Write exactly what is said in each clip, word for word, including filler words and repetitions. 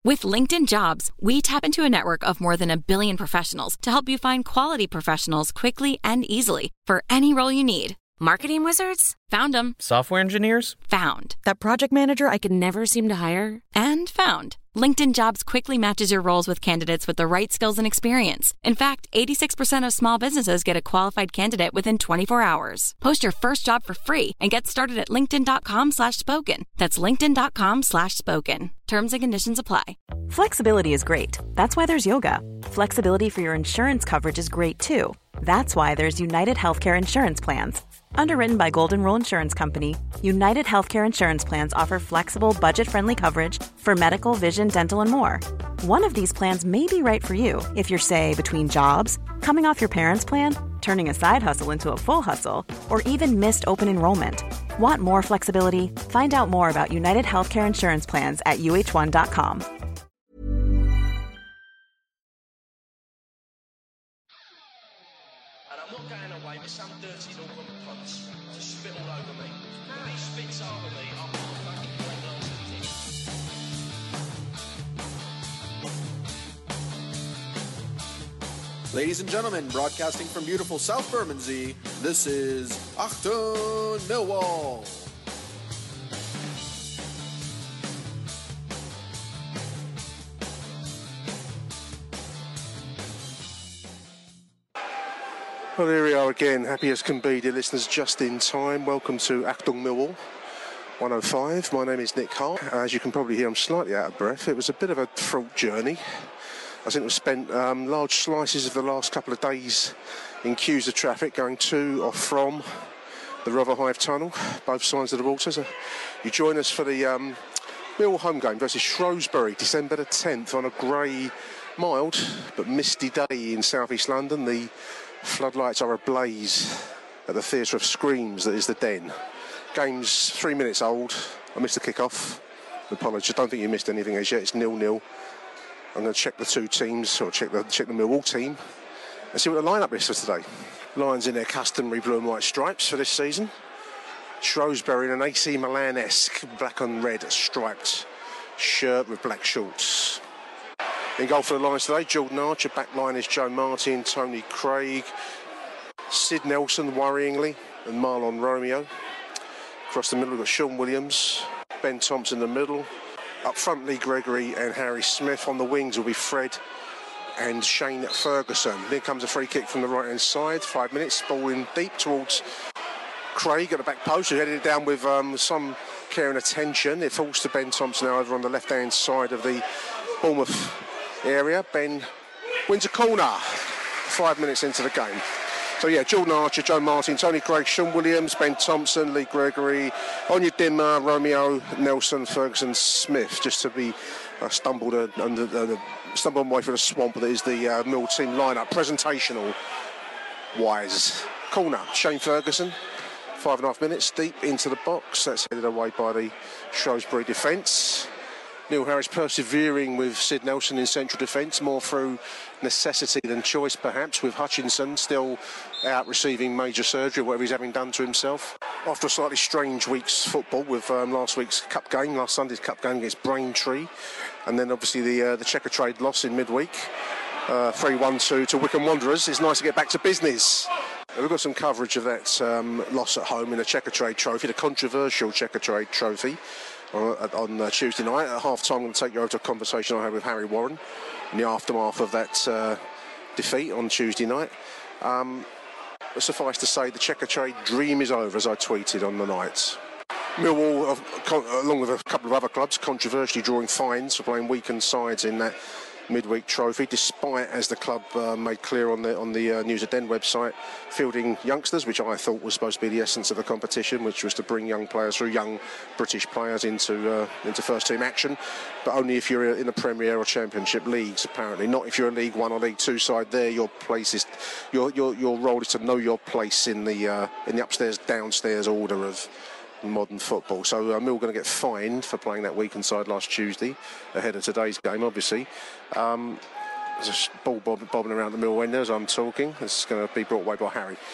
With LinkedIn Jobs, we tap into a network of more than a billion professionals to help you find quality professionals quickly and easily for any role you need. Marketing wizards? Found them. Software engineers? Found. That project manager I could never seem to hire? And found. LinkedIn Jobs quickly matches your roles with candidates with the right skills and experience. In fact, eighty-six percent of small businesses get a qualified candidate within twenty-four hours. Post your first job for free and get started at linkedin.com slash spoken. That's linkedin.com slash spoken. Terms and conditions apply. Flexibility is great. That's why there's yoga. Flexibility for your insurance coverage is great too. That's why there's United Healthcare Insurance Plans. Underwritten by Golden Rule Insurance Company, United Healthcare Insurance Plans offer flexible, budget-friendly coverage for medical, vision, dental, and more. One of these plans may be right for you if you're, say, between jobs, coming off your parents' plan, turning a side hustle into a full hustle, or even missed open enrollment. Want more flexibility? Find out more about United Healthcare Insurance Plans at U H one dot com. And I'm not going away with some dirty Northern punts to spit all over me. When he spits over me, I'm not fucking playing nonsense. Ladies and gentlemen, broadcasting from beautiful South Bermondsey, this is Achtung Millwall. Well, here we are again, happy as can be, dear listeners, just in time. Welcome to Achtung Millwall one oh five. My name is Nick Hart. As you can probably hear, I'm slightly out of breath. It was a bit of a fraught journey. I think we've spent um, large slices of the last couple of days in queues of traffic going to or from the Rotherhithe Tunnel, both sides of the water. So you join us for the um, Millwall home game versus Shrewsbury, December the tenth, on a grey, mild but misty day in South East London. The floodlights are ablaze at the Theatre of Screams that is the Den. Game's three minutes old. I missed the kick-off. Apologies, I don't think you missed anything as yet. It's nil-nil. I'm going to check the two teams, or check the check the Millwall team, and see what the lineup is for today. Lions in their customary blue and white stripes for this season. Shrewsbury in an A C Milan-esque black and red striped shirt with black shorts. In goal for the Lions today, Jordan Archer. Back line is Joe Martin, Tony Craig, Sid Nelson, worryingly, and Marlon Romeo. Across the middle, we've got Sean Williams, Ben Thompson in the middle. Up front, Lee Gregory and Harry Smith. On the wings will be Fred and Shane Ferguson. Then comes a free kick from the right-hand side. Five minutes, ball in deep towards Craig at the back post, who headed it down with um, some care and attention. It falls to Ben Thompson now over on the left-hand side of the Bournemouth area. Ben wins a corner five minutes into the game. So yeah, Jordan Archer, Joe Martin, Tony Craig, Sean Williams, Ben Thompson, Lee Gregory, Onyedinma Dimmer, Romeo, Nelson, Ferguson, Smith, just to be uh, stumbled uh, under uh, stumbled my way through the swamp. That is the uh, Mill team lineup, presentational wise. Corner, Shane Ferguson, five and a half minutes deep into the box. That's headed away by the Shrewsbury defence. Neil Harris persevering with Sid Nelson in central defence, more through necessity than choice perhaps, with Hutchinson still out receiving major surgery, whatever he's having done to himself. After a slightly strange week's football with um, last week's cup game, last Sunday's cup game against Braintree, and then obviously the uh, the Checkatrade loss in midweek, uh, three one two to Wycombe Wanderers. It's nice to get back to business. We've got some coverage of that um, loss at home in the Checkatrade Trophy, the controversial Checkatrade Trophy. On, on uh, Tuesday night at half time, I'm going to take you over to a conversation I had with Harry Warren in the aftermath of that uh, defeat on Tuesday night. Um, but suffice to say, the Checkatrade dream is over, as I tweeted on the night. Millwall, uh, along with a couple of other clubs, controversially drawing fines for playing weakened sides in that midweek trophy, despite, as the club uh, made clear on the on the uh, News of Den website, fielding youngsters, which I thought was supposed to be the essence of the competition, which was to bring young players through, young British players into uh, into first team action, but only if you're in the Premier or Championship leagues, apparently. Not if you're a League One or League Two side. There, your place is your your your role is to know your place in the uh, in the upstairs downstairs order of modern football. So uh, Mill going to get fined for playing that weekend side last Tuesday ahead of today's game, obviously. Um, there's a ball bob bobbing around the Mill end as I'm talking. It's going to be brought away by Harry.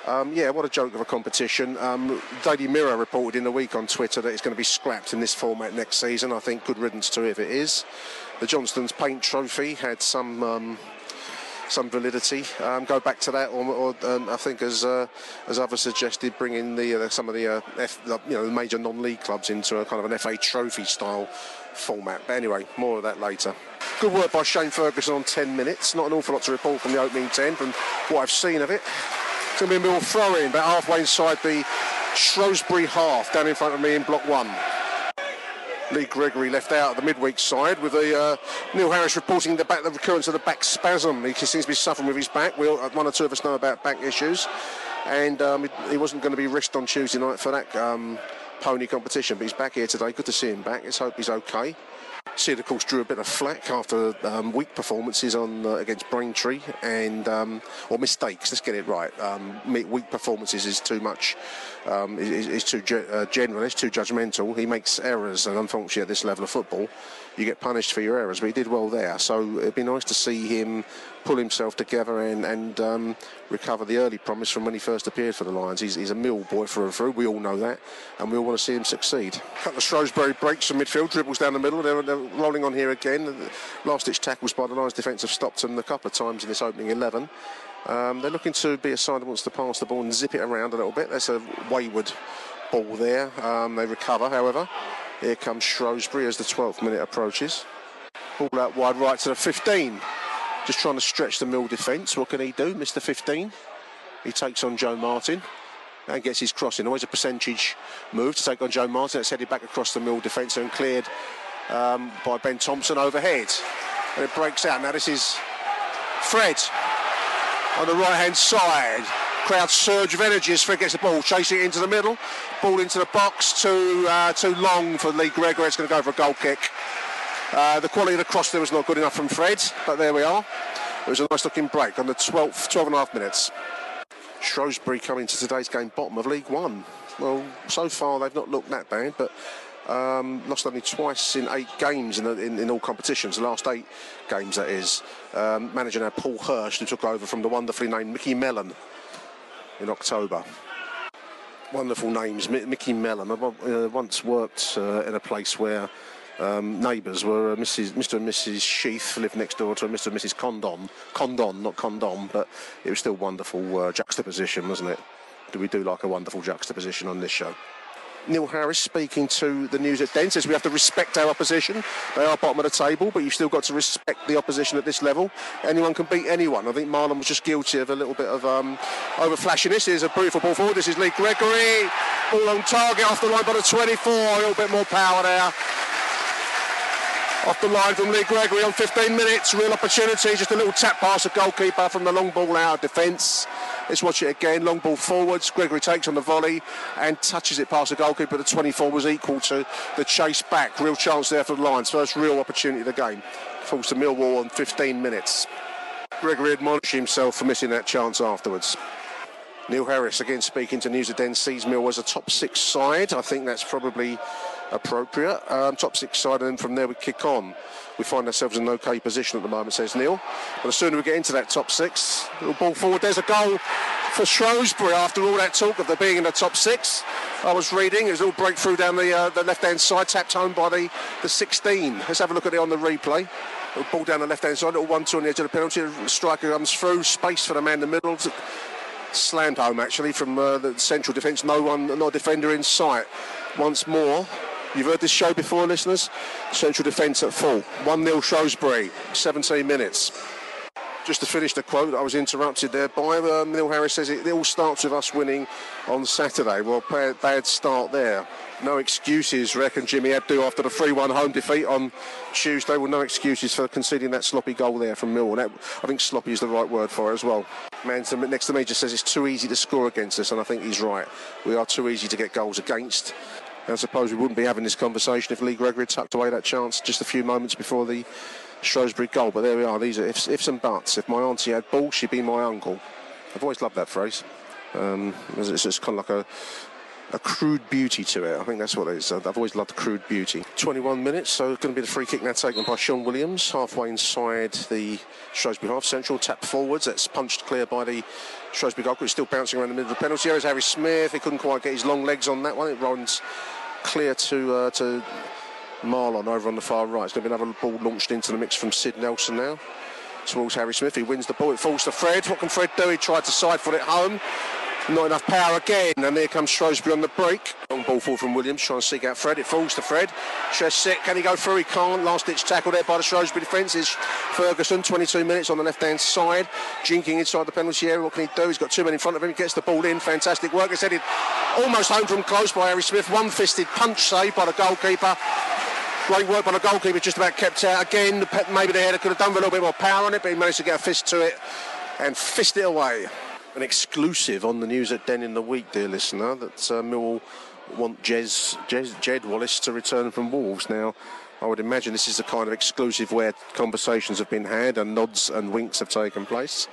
Um, yeah, what a joke of a competition. Um, Daily Mirror reported in the week on Twitter that it's going to be scrapped in this format next season. I think good riddance to it if it is. The Johnston's Paint Trophy had some um, some validity. Um, go back to that, or, or um, I think as uh, as others suggested, bring in the uh, some of the uh, F, you know the major non-league clubs into a kind of an F A Trophy style format. But anyway, more of that later. Good work by Shane Ferguson on ten minutes. Not an awful lot to report from the opening ten, from what I've seen of it. It's going to be a Mill throw-in, about halfway inside the Shrewsbury half, down in front of me in block one. Lee Gregory left out at the midweek side, with the uh, Neil Harris reporting the, back, the recurrence of the back spasm. He seems to be suffering with his back. We all, one or two of us know about back issues, and um, he wasn't going to be risked on Tuesday night for that um, pony competition, but he's back here today. Good to see him back. Let's hope he's okay. Sid, of course, drew a bit of flack after um, weak performances on uh, against Braintree and um, or mistakes. Let's get it right. Um, weak performances is too much. Um, is, is too ge- uh, general. It's too judgmental. He makes errors, and unfortunately, at this level of football, you get punished for your errors. But he did well there, so it'd be nice to see him pull himself together and, and um, recover the early promise from when he first appeared for the Lions. He's, he's a Mill boy through and through. We all know that, and we all want to see him succeed. A couple of Shrewsbury breaks from midfield, dribbles down the middle. They're, they're rolling on here again. Last-ditch tackles by the Lions defence have stopped them a couple of times in this opening eleven. Um, they're looking to be a side that wants to pass the ball and zip it around a little bit. That's a wayward ball there. Um, they recover, however. Here comes Shrewsbury as the twelfth minute approaches. Ball out wide right to the fifteen. Just trying to stretch the Mill defence. What can he do, Mister fifteen? He takes on Joe Martin and gets his crossing. Always a percentage move to take on Joe Martin. It's headed back across the Mill defence and cleared um, by Ben Thompson overhead. And it breaks out. Now this is Fred on the right-hand side. Crowd surge of energy as Fred gets the ball, chasing it into the middle. Ball into the box, too, uh, too long for Lee Gregory. It's going to go for a goal kick. Uh, the quality of the cross there was not good enough from Fred, but there we are. It was a nice-looking break on the twelfth, twelve and a half minutes. Shrewsbury coming to today's game bottom of League One. Well, so far they've not looked that bad, but Um, lost only twice in eight games in, the, in, in all competitions, the last eight games that is. Um, manager now Paul Hurst, who took over from the wonderfully named Mickey Mellon in October. Wonderful names, M- Mickey Mellon. I uh, once worked uh, in a place where um, neighbours were uh, Missus Mister and Missus Sheath, lived next door to Mister and Missus Condon. Condon, not Condom, but it was still wonderful uh, juxtaposition, wasn't it? Do we do like a wonderful juxtaposition on this show? Neil Harris speaking to the news at Den says we have to respect our opposition. They are bottom of the table, but you've still got to respect the opposition at this level. Anyone can beat anyone. I think Marlon was just guilty of a little bit of um, over flashiness. Here's a beautiful ball forward. This is Lee Gregory. Ball on target off the line by the twenty-four. A little bit more power there. Off the line from Lee Gregory on fifteen minutes. Real opportunity. Just a little tap past the goalkeeper from the long ball out of defence. Let's watch it again. Long ball forwards. Gregory takes on the volley and touches it past the goalkeeper. The twenty-four was equal to the chase back. Real chance there for the Lions. First real opportunity of the game. Falls to Millwall on fifteen minutes. Gregory admonished himself for missing that chance afterwards. Neil Harris again speaking to News of Den sees Mill as a top six side. I think that's probably appropriate. Um, top six side, and then from there we kick on. We find ourselves in an okay position at the moment, says Neil. But as soon as we get into that top six, little ball forward, there's a goal for Shrewsbury after all that talk of there being in the top six. I was reading, there's a little breakthrough down the uh, the left-hand side, tapped home by the, the sixteen. Let's have a look at it on the replay. Little ball down the left-hand side, little one two on the edge of the penalty. The striker comes through, space for the man in the middle. Slammed home, actually, from uh, the central defence. No one, not a defender in sight. Once more, you've heard this show before, listeners. Central defence at full. one nil Shrewsbury, seventeen minutes. Just to finish the quote, I was interrupted there by uh, Neil Harris says it, it all starts with us winning on Saturday. Well, bad, bad start there. No excuses, reckon Jimmy Abdu after the three one home defeat on Tuesday. Well, no excuses for conceding that sloppy goal there from Millwall. That, I think sloppy is the right word for it as well. Man next to me just says it's too easy to score against us, and I think he's right. We are too easy to get goals against. I suppose we wouldn't be having this conversation if Lee Gregory had tucked away that chance just a few moments before the Shrewsbury goal. But there we are. These are ifs, ifs and buts. If my auntie had balls, she'd be my uncle. I've always loved that phrase. Um, it's just kind of like a a crude beauty to it. I think that's what it is. I've always loved the crude beauty. twenty-one minutes, so it's going to be the free kick now taken by Sean Williams, halfway inside the Shrewsbury half. Central tap forwards. That's punched clear by the Shrewsbury goalkeeper. It's still bouncing around the middle of the penalty area. Harry Smith. He couldn't quite get his long legs on that one. It runs clear to uh, to Marlon over on the far right. It's going to be another ball launched into the mix from Sid Nelson now towards Harry Smith. He wins the ball. It falls to Fred. What can Fred do? He tried to side foot it home. Not enough power again, and there comes Shrewsbury on the break. Long ball forward from Williams, trying to seek out Fred. It falls to Fred. Chest set, can he go through? He can't. Last ditch tackle there by the Shrewsbury defence is Ferguson. twenty-two minutes on the left hand side, jinking inside the penalty area. What can he do? He's got two men in front of him. He gets the ball in. Fantastic work. It's headed almost home from close by Harry Smith. One fisted punch save by the goalkeeper. Great work by the goalkeeper, just about kept out again. Maybe the header could have done with a little bit more power on it, but he managed to get a fist to it and fist it away. An exclusive on the news at Den in the week, dear listener, that uh, Millwall want Jez, Jez, Jed Wallace to return from Wolves. Now, I would imagine this is the kind of exclusive where conversations have been had and nods and winks have taken place,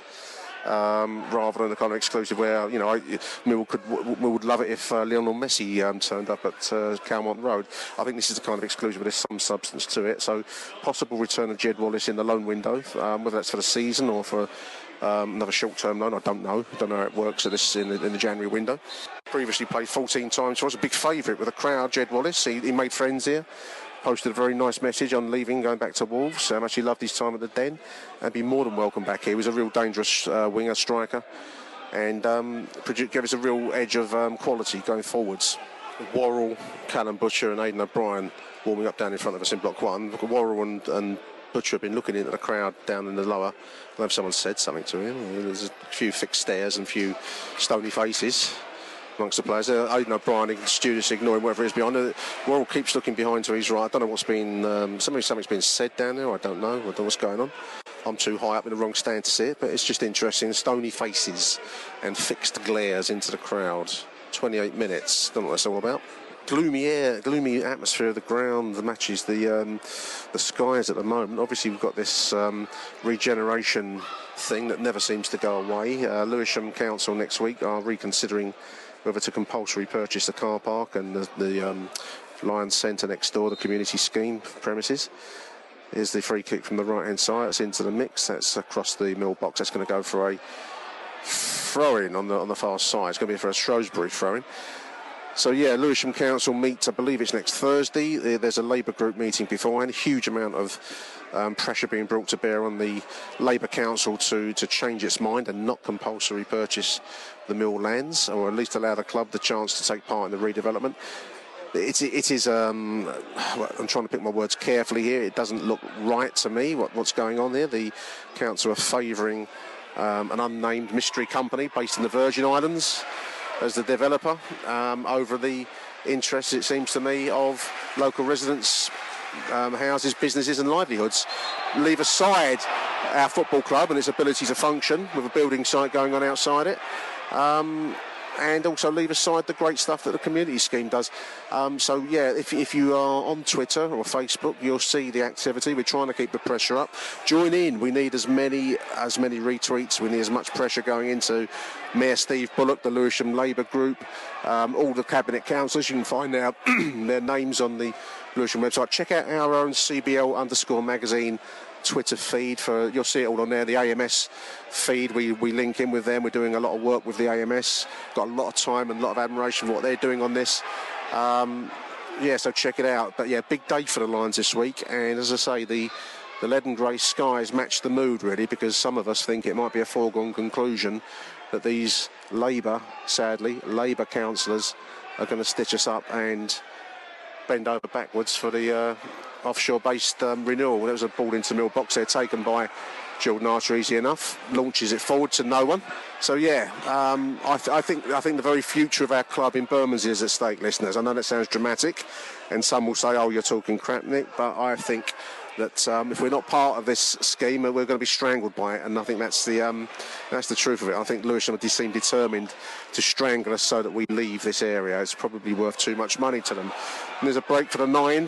um, rather than the kind of exclusive where, you know, I, Millwall could, Millwall would love it if uh, Lionel Messi um, turned up at uh, Calmont Road. I think this is the kind of exclusive where there's some substance to it. So, possible return of Jed Wallace in the loan window, um, whether that's for the season or for Um, another short-term loan, I don't know. I don't know how it works at this in the, in the January window. Previously played fourteen times, so I was a big favourite with the crowd. Jed Wallace, he, he made friends here. Posted a very nice message on leaving, going back to Wolves. Um, actually loved his time at the Den, and be more than welcome back here. He was a real dangerous uh, winger striker, and um, gave us a real edge of um, quality going forwards. Worrell, Callum Butcher, and Aidan O'Brien warming up down in front of us in block one. Worrell and, and Butcher have been looking into the crowd down in the lower. I don't know if someone said something to him. There's a few fixed stares and a few stony faces amongst the players. Uh, Aidan O'Brien, studiously ignoring whatever is behind. Uh, Worrell keeps looking behind to his right. I don't know what's been. Um, something, something's been said down there. I don't know. I don't know what's going on. I'm too high up in the wrong stand to see it, but it's just interesting. Stony faces and fixed glares into the crowd. twenty-eight minutes. Don't know what that's all about. Gloomy air, gloomy atmosphere of the ground, the matches, the um, the skies at the moment. Obviously, we've got this um, regeneration thing that never seems to go away. Uh, Lewisham Council next week are reconsidering whether to compulsory purchase the car park and the, the um, Lions Centre next door, the community scheme premises. Here's the free kick from the right-hand side. It's into the mix. That's across the middle box. That's going to go for a throw-in on the on the far side. It's going to be for a Shrewsbury throw-in. So, yeah, Lewisham Council meets, I believe it's next Thursday. There's a Labour group meeting beforehand. A huge amount of um, pressure being brought to bear on the Labour Council to, to change its mind and not compulsory purchase the mill lands, or at least allow the club the chance to take part in the redevelopment. It, it is, um, I'm trying to pick my words carefully here. It doesn't look right to me what, what's going on there. The council are favouring um, an unnamed mystery company based in the Virgin Islands as the developer, um, over the interests, it seems to me, of local residents, um, houses, businesses and livelihoods. Leave aside our football club and its ability to function with a building site going on outside it, um, and also leave aside the great stuff that the community scheme does. Um, so, yeah, if, if you are on Twitter or Facebook, you'll see the activity. We're trying to keep the pressure up. Join in. We need as many as many retweets. We need as much pressure going into Mayor Steve Bullock, the Lewisham Labour Group, um, all the Cabinet Councillors. You can find out their names on the Lewisham website. Check out our own C B L underscore magazine Twitter feed. For you'll see it all on there. The A M S feed, we, we link in with them. We're doing a lot of work with the A M S. Got a lot of time and a lot of admiration for what they're doing on this. Um, yeah, so check it out. But yeah, big day for the Lions this week. And as I say, the the lead and grey skies match the mood really, because some of us think it might be a foregone conclusion that these Labour, sadly, Labour councillors are going to stitch us up and bend over backwards for the uh, offshore-based um, renewal. There was a ball into middle box there taken by Jordan Archer, easy enough. Launches it forward to no one. So yeah, um, I, th- I think I think the very future of our club in Bermondsey is at stake, listeners. I know that sounds dramatic, and some will say, "Oh, you're talking crap, Nick," but I think that um, if we're not part of this scheme, we're going to be strangled by it, and I think that's the um, that's the truth of it. I think Lewisham seem determined to strangle us so that we leave this area. It's probably worth too much money to them. And there's a break for the nine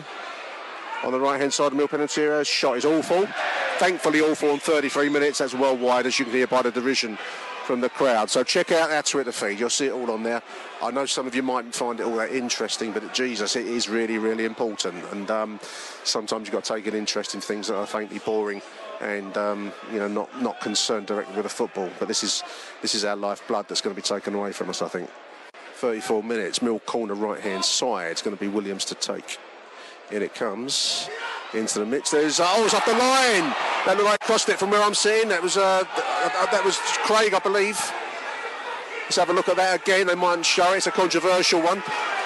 on the right hand side of the middle penalty area. Shot is awful. Thankfully awful on thirty-three minutes. That's well wide, as you can hear by the derision from the crowd. So check out our Twitter feed. You'll see it all on there. I know some of you mightn't find it all that interesting, but Jesus, it is really, really important. And um, sometimes you've got to take an interest in things that are faintly boring and um, you know, not not concerned directly with the football. But this is this is our lifeblood that's going to be taken away from us, I think. thirty-four minutes, Mill corner right-hand side. It's going to be Williams to take. In it comes. Into the midst. There's oh, it's off the line. That looked like crossed it from where I'm sitting. That was uh, that was Craig, I believe. Let's have a look at that again. They mightn't show it. It's a controversial one.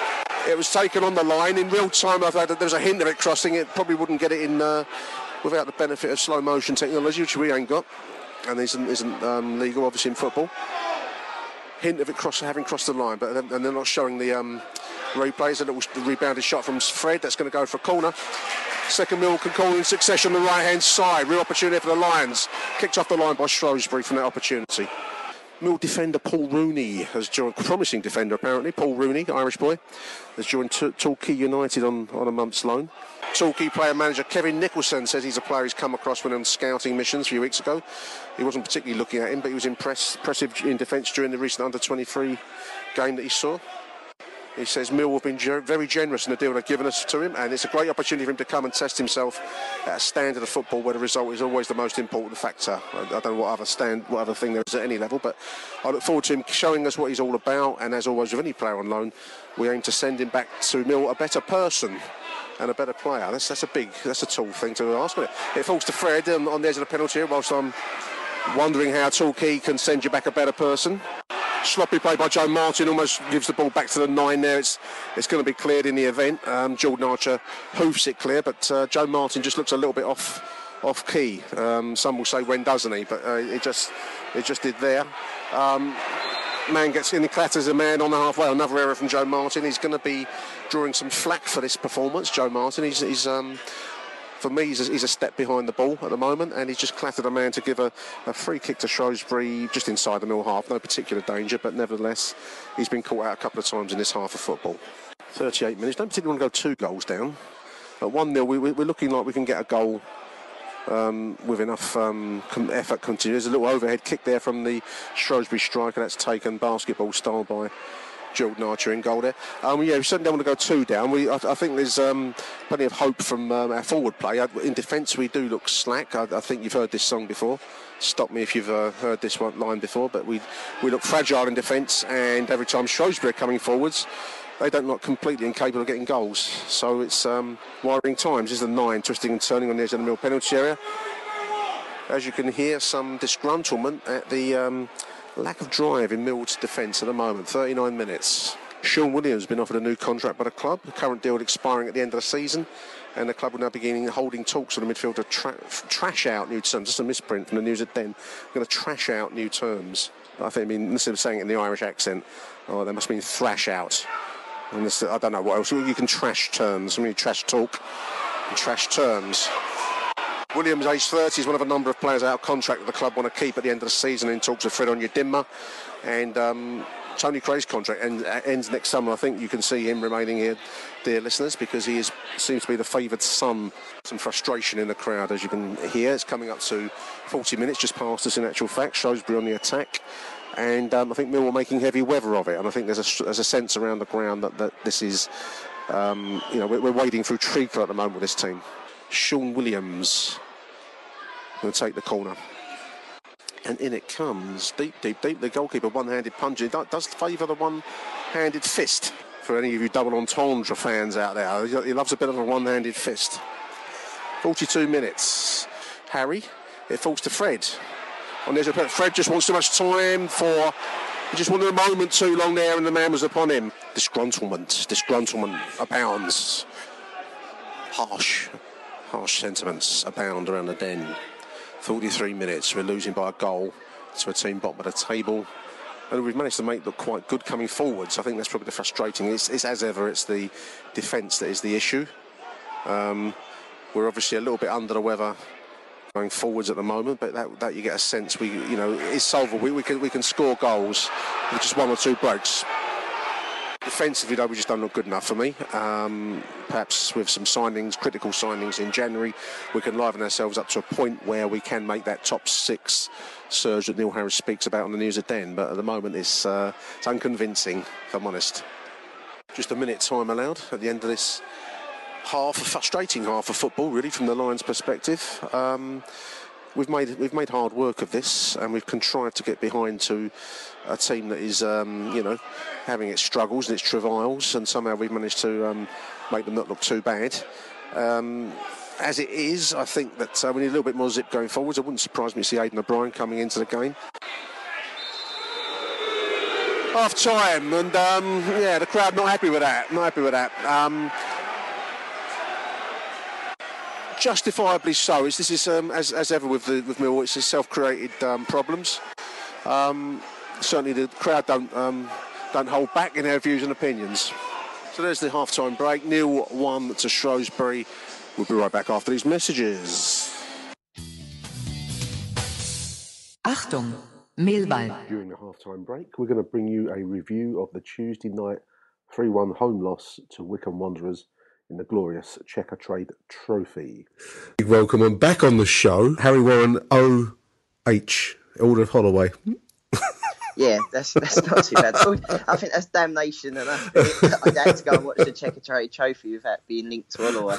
It was taken on the line in real time. I thought there was a hint of it crossing. It probably wouldn't get it in uh, without the benefit of slow motion technology, which we ain't got, and isn't isn't um, legal, obviously, in football. Hint of it cross, having crossed the line, but and they're not showing the um, replays. A little rebounded shot from Fred. That's going to go for a corner. Second Mill can call in succession on the right-hand side. Real opportunity for the Lions. Kicked off the line by Shrewsbury from that opportunity. Mill defender Paul Rooney has joined, promising defender apparently, Paul Rooney, Irish boy, has joined T- Torquay United on, on a month's loan. Torquay player manager Kevin Nicholson says he's a player he's come across when on scouting missions a few weeks ago. He wasn't particularly looking at him, but he was impress- impressive in defence during the recent under twenty-three game that he saw. He says Mill have been ger- very generous in the deal they've given us to him, and it's a great opportunity for him to come and test himself at a standard of football where the result is always the most important factor. I, I don't know what other stand, what other thing there is at any level, but I look forward to him showing us what he's all about. And as always with any player on loan, we aim to send him back to Mill a better person and a better player. That's that's a big, that's a tall thing to ask. It, it falls to Fred on, on the edge of the penalty area, whilst I'm wondering how Torquay can send you back a better person. Sloppy play by Joe Martin, almost gives the ball back to the nine there. It's it's going to be cleared in the event. Um, Jordan Archer hoofs it clear, but uh, Joe Martin just looks a little bit off off key. Um, some will say when doesn't he, but uh, it just it just did there. Um, man gets in, he clatters a man on the halfway. Another error from Joe Martin. He's going to be drawing some flack for this performance. Joe Martin, he's, he's um, for me, he's a, he's a step behind the ball at the moment, and he's just clattered a man to give a, a free kick to Shrewsbury just inside the Mill half. No particular danger, but nevertheless, he's been caught out a couple of times in this half of football. thirty-eight minutes. Don't particularly want to go two goals down. At one nil, we, we're looking like we can get a goal um, with enough um, effort. Continues. There's a little overhead kick there from the Shrewsbury striker. That's taken basketball style by Jordan Archer in goal there. Um, yeah, we certainly don't want to go two down. We, I, I think there's um, plenty of hope from um, our forward play. In defence, we do look slack. I, I think you've heard this song before. Stop me if you've uh, heard this one line before. But we we look fragile in defence, and every time Shrewsbury are coming forwards, they don't look completely incapable of getting goals. So it's um, worrying times. This is the nine twisting and turning on the edge of the Mill penalty area. As you can hear, some disgruntlement at the Um, lack of drive in Mill's defence at the moment. thirty-nine minutes. Sean Williams has been offered a new contract by the club. The current deal expiring at the end of the season, and the club will now begin holding talks with the midfielder to tra- trash out new terms. Just a misprint from the news at Den. Going to trash out new terms. I think I mean instead of saying it in the Irish accent, oh, they must mean thrash out. And this, I don't know what else. You can trash terms. I mean trash talk and trash terms. Williams, age thirty, is one of a number of players out of contract that the club want to keep at the end of the season in talks with Fred Onyedinma. And um, Tony Craig's contract end, ends next summer. I think you can see him remaining here, dear listeners, because he is, seems to be the favoured son. Some frustration in the crowd, as you can hear. It's coming up to forty minutes, just past us in actual fact. Shrewsbury on the attack. And um, I think Mill are making heavy weather of it. And I think there's a, there's a sense around the ground that, that this is, um, you know, we're, we're wading through treacle at the moment with this team. Sean Williams going to take the corner, and in it comes deep, deep, deep. The goalkeeper one-handed punch. It does favour the one-handed fist. For any of you double entendre fans out there, he loves a bit of a one-handed fist. forty-two minutes. Harry, it falls to Fred. On the edge of the Fred just wants too much time for. He just wanted a moment too long there, and the man was upon him. Disgruntlement, disgruntlement abounds. Harsh. Harsh sentiments abound around the Den. forty-three minutes, we're losing by a goal to a team bottom of the table. And we've managed to make look quite good coming forwards. I think that's probably the frustrating. It's, it's as ever, it's the defence that is the issue. Um, we're obviously a little bit under the weather going forwards at the moment, but that, that you get a sense we, you know, is solvable. We, we can we can score goals with just one or two breaks. defensively, though, we just don't look good enough for me. Um, perhaps with some signings, critical signings in January, we can liven ourselves up to a point where we can make that top six surge that Neil Harris speaks about on the news at Den. But at the moment, it's, uh, it's unconvincing, if I'm honest. Just a minute time allowed at the end of this half, a frustrating half of football, really, from the Lions' perspective. Um, we've made we've made hard work of this, and we've contrived to get behind to a team that is, um, you know, having its struggles and its travails, and somehow we've managed to um, make them not look too bad. Um, as it is, I think that uh, we need a little bit more zip going forwards. It wouldn't surprise me to see Aidan O'Brien coming into the game. Half time, and um, yeah, the crowd not happy with that. Not happy with that. Um, justifiably so. It's, this is um, as as ever with the, with Millwall. It's self-created um, problems. Um, certainly, the crowd don't um, don't hold back in their views and opinions. So there's the half-time break. Nil one to Shrewsbury. We'll be right back after these messages. Achtung, Mehlball. During the half-time break, we're going to bring you a review of the Tuesday night three one home loss to Wycombe Wanderers in the glorious Checkatrade Trophy. Welcome and back on the show, Harry Warren O H, Order of Holloway. Yeah, that's that's not too bad. I think that's damnation enough. I'd had to go and watch the Checkatrade Trophy without being linked to Holloway.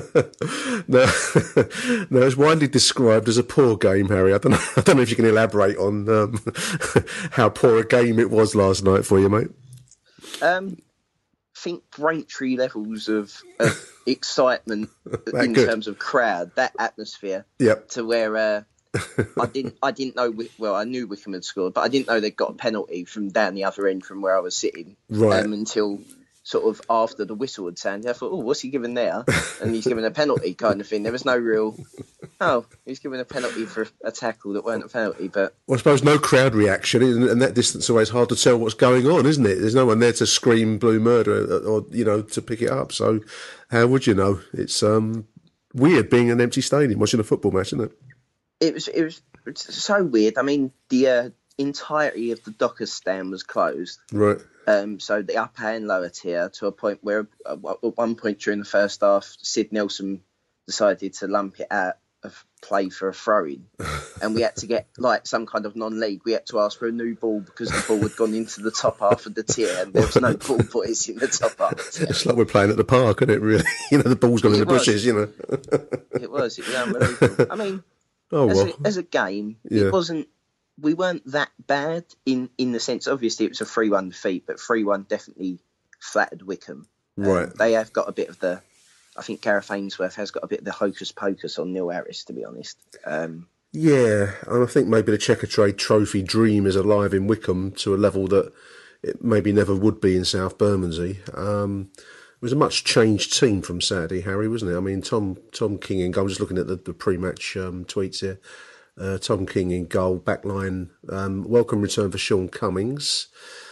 no, no, it's widely described as a poor game, Harry. I don't know, I don't know if you can elaborate on um, how poor a game it was last night for you, mate. Um, I think Braintree levels of, of excitement in good. terms of crowd, that atmosphere, yep. to where... Uh, I didn't. I didn't know. Well, I knew Wycombe had scored, but I didn't know they'd got a penalty from down the other end from where I was sitting. Right. Um, until sort of after the whistle had sounded, I thought, "Oh, what's he giving there?" And he's given a penalty, kind of thing. There was no real. Oh, he's given a penalty for a tackle that weren't a penalty. But well, I suppose no crowd reaction, and that distance away, it's hard to tell what's going on, isn't it? There's no one there to scream "blue murder" or, you know, to pick it up. So how would you know? It's um, weird being in an empty stadium watching a football match, isn't it? It was it was it's so weird. I mean, the uh, entirety of the Dockers stand was closed. Right. Um, so the upper and lower tier, to a point where uh, at one point during the first half, Sid Nelson decided to lump it out of play for a throw-in, and we had to get like some kind of non-league. We had to ask for a new ball because the ball had gone into the top half of the tier, and there was no ball boys in the top half. Of the tier. It's like we're playing at the park, isn't it? Really, you know, the ball's gone in the bushes. You know. It was. It was unbelievable. I mean. Oh, as, well. a, as a game, yeah. it wasn't. We weren't that bad in, in the sense. Obviously, it was a three one defeat, but three one definitely flattered Wycombe. Right. Um, they have got a bit of the. I think Gareth Ainsworth has got a bit of the hocus pocus on Neil Harris, to be honest. Um, yeah, and I think maybe the Checkatrade Trophy dream is alive in Wycombe to a level that it maybe never would be in South Bermondsey. Um, It was a much changed team from Saturday, Harry, wasn't it? I mean, Tom Tom King in goal. I'm just looking at the, the pre-match um, tweets here. Uh, Tom King in goal, backline. Um, welcome return for Sean Cummings.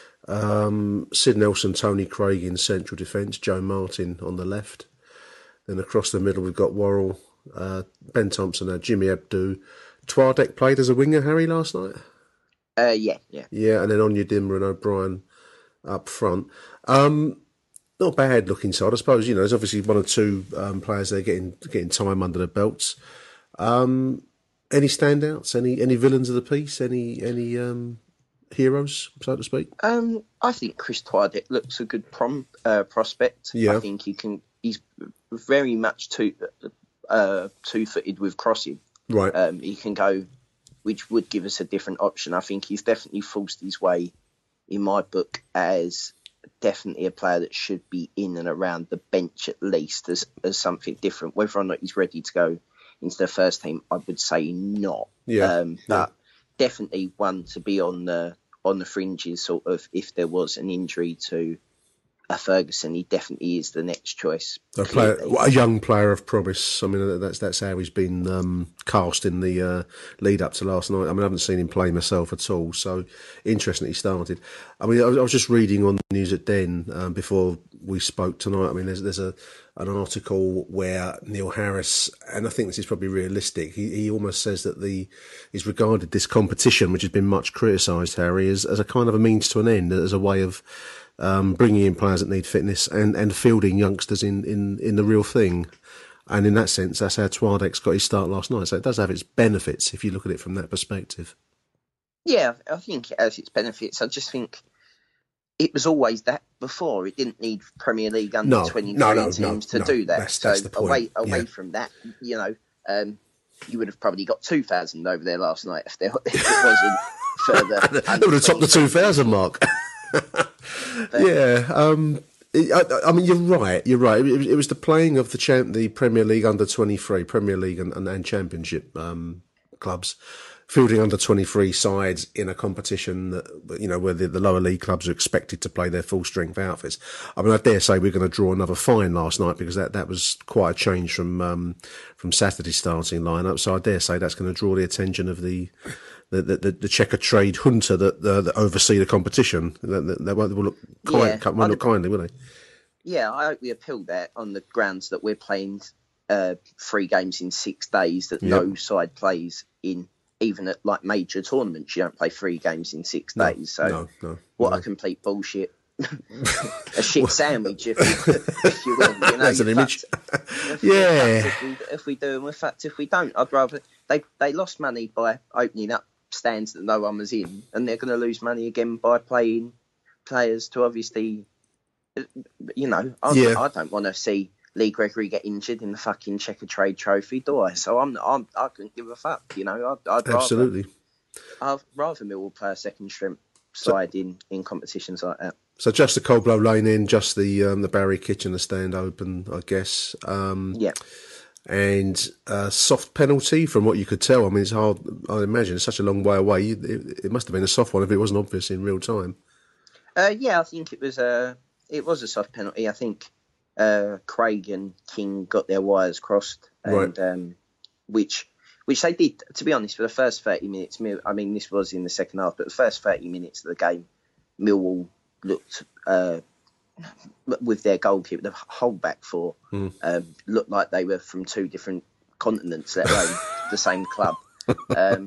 Um, Sid Nelson, Tony Craig in central defence. Joe Martin on the left. Then across the middle, we've got Worrell, uh, Ben Thompson, uh, Jimmy Abdu. Twardek played as a winger, Harry, last night? uh, yeah, yeah. Yeah, and then Onyedinma and O'Brien up front. Um... Not a bad looking side, I suppose. You know, there's obviously one or two um, players there getting getting time under their belts. Um, any standouts? Any any villains of the piece? Any any um, heroes, so to speak? Um, I think Chris Twardek looks a good prom uh, prospect. Yeah. I think he can. He's very much two uh, two footed with crossing. Right. Um, he can go, which would give us a different option. I think he's definitely forced his way, in my book, as definitely a player that should be in and around the bench at least as as something different. Whether or not he's ready to go into the first team, I would say not. Yeah, um, but yeah. definitely one to be on the on the fringes, sort of, if there was an injury to a Ferguson, he definitely is the next choice. A, player, a young player of promise. I mean, that's that's how he's been um, cast in the uh, lead up to last night. I mean, I haven't seen him play myself at all, so interesting he started. I mean, I was just reading on the news at Den um, before we spoke tonight. I mean, there's there's a an article where Neil Harris, and I think this is probably realistic, he, he almost says that the he's regarded this competition, which has been much criticised, Harry, as, as a kind of a means to an end, as a way of um, bringing in players that need fitness, and, and fielding youngsters in, in, in the real thing. And in that sense, that's how Twadek's got his start last night. So it does have its benefits if you look at it from that perspective. Yeah, I think it has its benefits. I just think it was always that before. It didn't need Premier League under no, twenty-three no, no, teams no, to no. do that. That's, that's so the point. away, away yeah. from that, you know, um, you would have probably got two thousand over there last night if, there, if it wasn't further. They would have topped the two thousand mark. But, yeah, um, I, I mean, you're right. You're right. It, it was the playing of the champ, the Premier League under twenty-three, Premier League and, and, and Championship um, clubs, fielding under twenty-three sides in a competition that, you know, where the, the lower league clubs are expected to play their full strength outfits. I mean, I dare say we're going to draw another fine last night because that, that was quite a change from um, from Saturday's starting lineup. So I dare say that's going to draw the attention of the. The, the, the checker trade junta that, uh, that oversee the competition. They, they won't look, kind, Yeah, won't look kindly, will they? Yeah, I hope we appeal that on the grounds that we're playing uh, three games in six days that Yep. no side plays in. Even at like major tournaments, you don't play three games in six No, days. So no, no, what no. a complete bullshit. A shit sandwich, if, if you will. You know, That's an you're image. fucked. If- Yeah. If we, if we do, and we're fucked if we don't. I'd rather they they lost money by opening up stands that no one was in, and they're going to lose money again by playing players to obviously, you know, I, Yeah. I don't want to see Lee Gregory get injured in the fucking Checker Trade Trophy, do I? So I'm, I'm I couldn't give a fuck, you know. I'd, I'd Absolutely. rather, I'd rather Millwall play a second strength side in, in competitions like that. So just the Cold Blow Lane in, just the um, the Barry Kitchener stand open, I guess. Um, Yeah. And a soft penalty, from what you could tell. I mean, it's hard. I imagine it's such a long way away. It, it must have been a soft one if it wasn't obvious in real time. Uh, yeah, I think it was a it was a soft penalty. I think uh, Craig and King got their wires crossed, and Right. um, which which they did. To be honest, for the first thirty minutes, Mill- I mean, this was in the second half, but the first thirty minutes of the game, Millwall looked uh, with their goalkeeper, the whole back four, Mm. um, looked like they were from two different continents, let alone the same club. Um,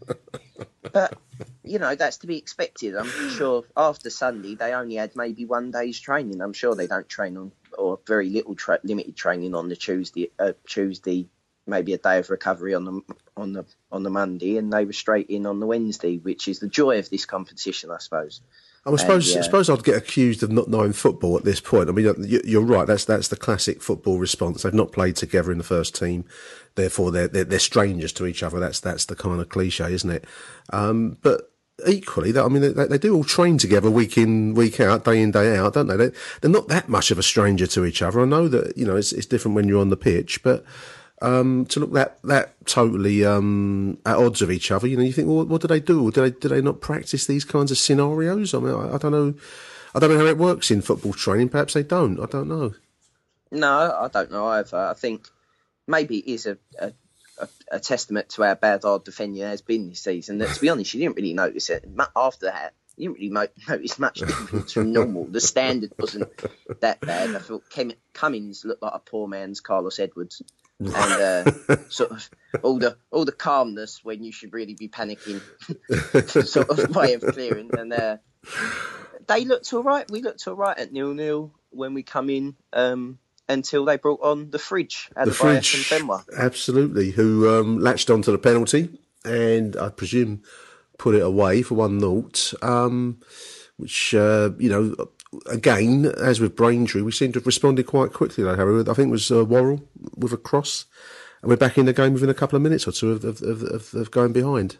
but you know, that's to be expected. I'm sure after Sunday they only had maybe one day's training. I'm sure they don't train on, or very little tra- limited training on the Tuesday. Uh, Tuesday, maybe a day of recovery on the on the on the Monday, and they were straight in on the Wednesday, which is the joy of this competition, I suppose. I suppose, And, yeah. I suppose I'd get accused of not knowing football at this point. I mean, you- you're right. That's that's the classic football response. They've not played together in the first team, therefore they're they're, they're strangers to each other. That's that's the kind of cliche, isn't it? Um, but equally, I mean, they, they do all train together week in, week out, day in, day out, don't they? they? They're not that much of a stranger to each other. I know that, you know, it's, it's different when you're on the pitch, but um, to look that that totally um, at odds of each other, you know, you think, well, what, what do they do? Do they do they not practice these kinds of scenarios? I mean, I, I don't know. I don't know how it works in football training. Perhaps they don't. I don't know. No, I don't know either. I think maybe it is a, a, a, a testament to how bad our defending has been this season. That, to be honest, you didn't really notice it. Mu- After that, you didn't really mo- notice much difference from normal. The standard wasn't that bad. I thought Kem- Cummins looked like a poor man's Carlos Edwards. And uh, sort of all the all the calmness when you should really be panicking, sort of way of clearing. And uh, they looked all right. We looked all right at nil nil when we come in. Um, Until they brought on the fridge, The Adebayo fridge, and Benoit. absolutely, who um, latched onto the penalty and I presume put it away for one naught, um, which, uh, you know, again, as with Braintree, we seem to have responded quite quickly, though, Harry. I think it was uh, Worrell with a cross, and we're back in the game within a couple of minutes or two of, of, of, of, of going behind.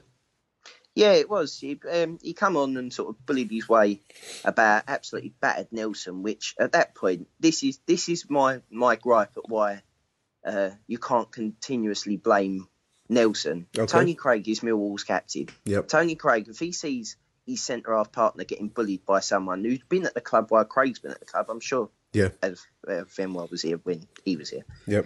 Yeah, it was. He, um, he come on and sort of bullied his way about, absolutely battered Nelson, which at that point, this is this is my, my gripe at why uh, you can't continuously blame Nelson. Okay. Tony Craig is Millwall's captain. Yep. Tony Craig, if he sees his centre-half partner getting bullied by someone who's been at the club while Craig's been at the club, I'm sure Yeah. as uh, Benoit was here when he was here. Yep.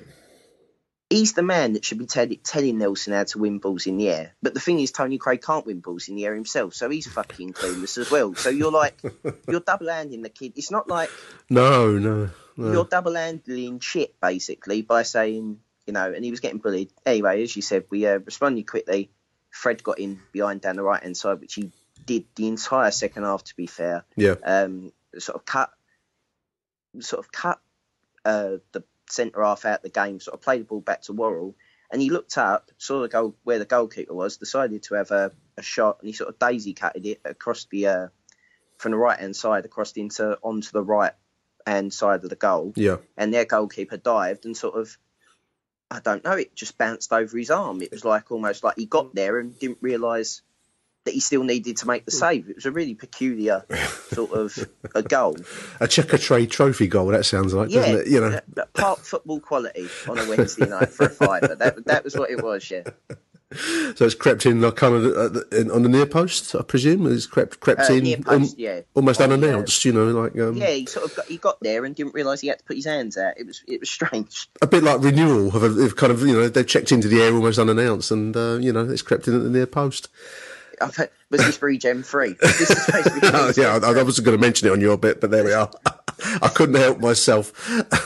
He's the man that should be tell- telling Nelson how to win balls in the air. But the thing is, Tony Craig can't win balls in the air himself, so he's fucking clueless as well. So you're like, you're double-handing the kid. It's not like No, no, no. you're double-handling shit, basically, by saying, you know, and he was getting bullied. Anyway, as you said, we uh, responded quickly. Fred got in behind down the right-hand side, which he did the entire second half, to be fair. Yeah. Um, sort of cut, sort of cut uh, the centre half out the game, sort of played the ball back to Worrell, and he looked up, saw the goal where the goalkeeper was, decided to have a, a shot, and he sort of daisy cutted it across the uh, from the right hand side across into onto the right hand side of the goal. Yeah, and their goalkeeper dived and sort of, I don't know, it just bounced over his arm. It was like almost like he got there and didn't realise that he still needed to make the save. It was a really peculiar sort of a goal. A checker trade trophy goal, that sounds like, yeah, doesn't it? You know, part football quality on a Wednesday night for a fiver. That that was what it was, yeah. So it's crept in like kind of uh, the, on the near post, I presume. It's crept crept uh, in near post, um, yeah. almost oh, unannounced, yeah. you know, like um, yeah. He sort of got, he got there and didn't realise he had to put his hands out. It was it was strange. A bit like renewal of, a, of kind of, you know, they've checked into the air almost unannounced, and uh, you know, it's crept in at the near post. Was this free Gem free? This is supposed to be oh, yeah, I, I wasn't going to mention it on your bit, but there we are. I couldn't help myself.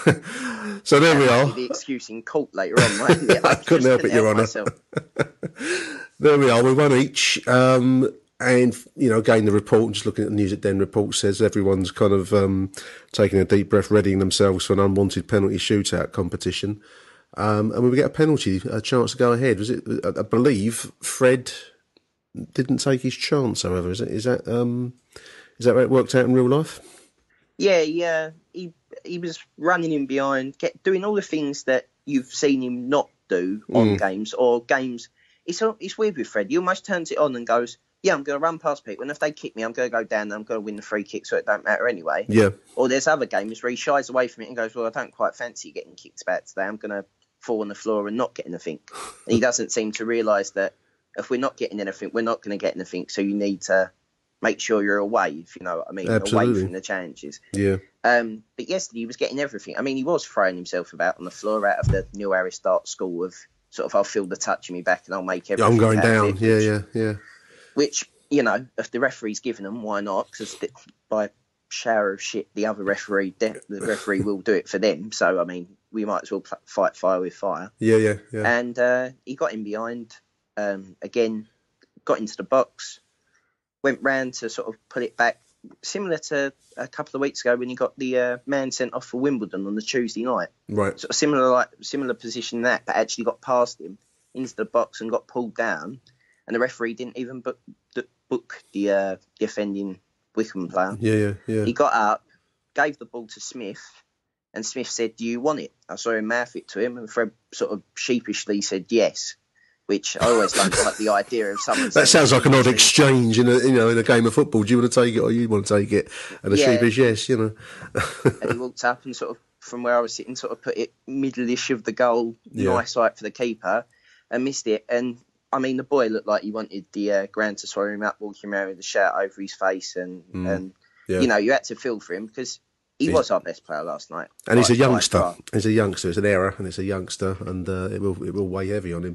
So there we are. The excuse in court later on, right? Yeah, I, I couldn't help it, Your Honour. There we are. We won each. Um, and, you know, again, the report, just looking at the News at Den report, says everyone's kind of um, taking a deep breath, readying themselves for an unwanted penalty shootout competition. Um, and we get a penalty, a chance to go ahead. Was it? I believe Fred didn't take his chance. However, is it? Is that um, is that how it worked out in real life? Yeah, yeah. He he was running in behind, get, doing all the things that you've seen him not do on Mm. games or games. It's it's weird with Fred. He almost turns it on and goes, "Yeah, I'm going to run past people, and if they kick me, I'm going to go down. and I'm going to win the free kick, so it don't matter anyway." Yeah. Or there's other games where he shies away from it and goes, "Well, I don't quite fancy getting kicked back today. I'm going to fall on the floor and not get anything." And he doesn't seem to realise that if we're not getting anything, we're not going to get anything. So you need to make sure you're away, if you know what I mean, Absolutely. away from the challenges. Yeah. Um, but yesterday he was getting everything. I mean, he was throwing himself about on the floor out of the Neil Harris Dart School of sort of, I'll feel the touch in me back and I'll make everything. I'm going out of down. it, Yeah, which, yeah, yeah. Which, you know, if the referee's given them, why not? Because by shower of shit, the other referee, the referee will do it for them. So, I mean, we might as well fight fire with fire. Yeah, yeah, yeah. And uh, he got in behind, um, again, got into the box, went round to sort of put it back, similar to a couple of weeks ago when he got the uh, man sent off for Wimbledon on the Tuesday night. Right. Sort of similar, like similar position to that, but actually got past him into the box and got pulled down, and the referee didn't even book the, book the, uh, the offending Wycombe player. Yeah, yeah, yeah. He got up, gave the ball to Smith, and Smith said, "Do you want it?" I saw him mouth it to him, and Fred sort of sheepishly said yes. Which I always don't like the idea of someone. That sounds like an odd exchange in a, you know, in a game of football. Do you want to take it or you want to take it? And a Yeah. sheepish yes, you know. And he walked up and sort of, from where I was sitting, sort of put it middle-ish of the goal, Yeah. nice sight for the keeper, and missed it. And I mean, the boy looked like he wanted the uh, ground to swallow him up, walking around with a shout over his face, and Mm. and Yeah. you know, you had to feel for him because he He's- was our best player last night. And he's By- a by youngster. far. He's a youngster. It's an error, and it's a youngster, and uh, it will it will weigh heavy on him.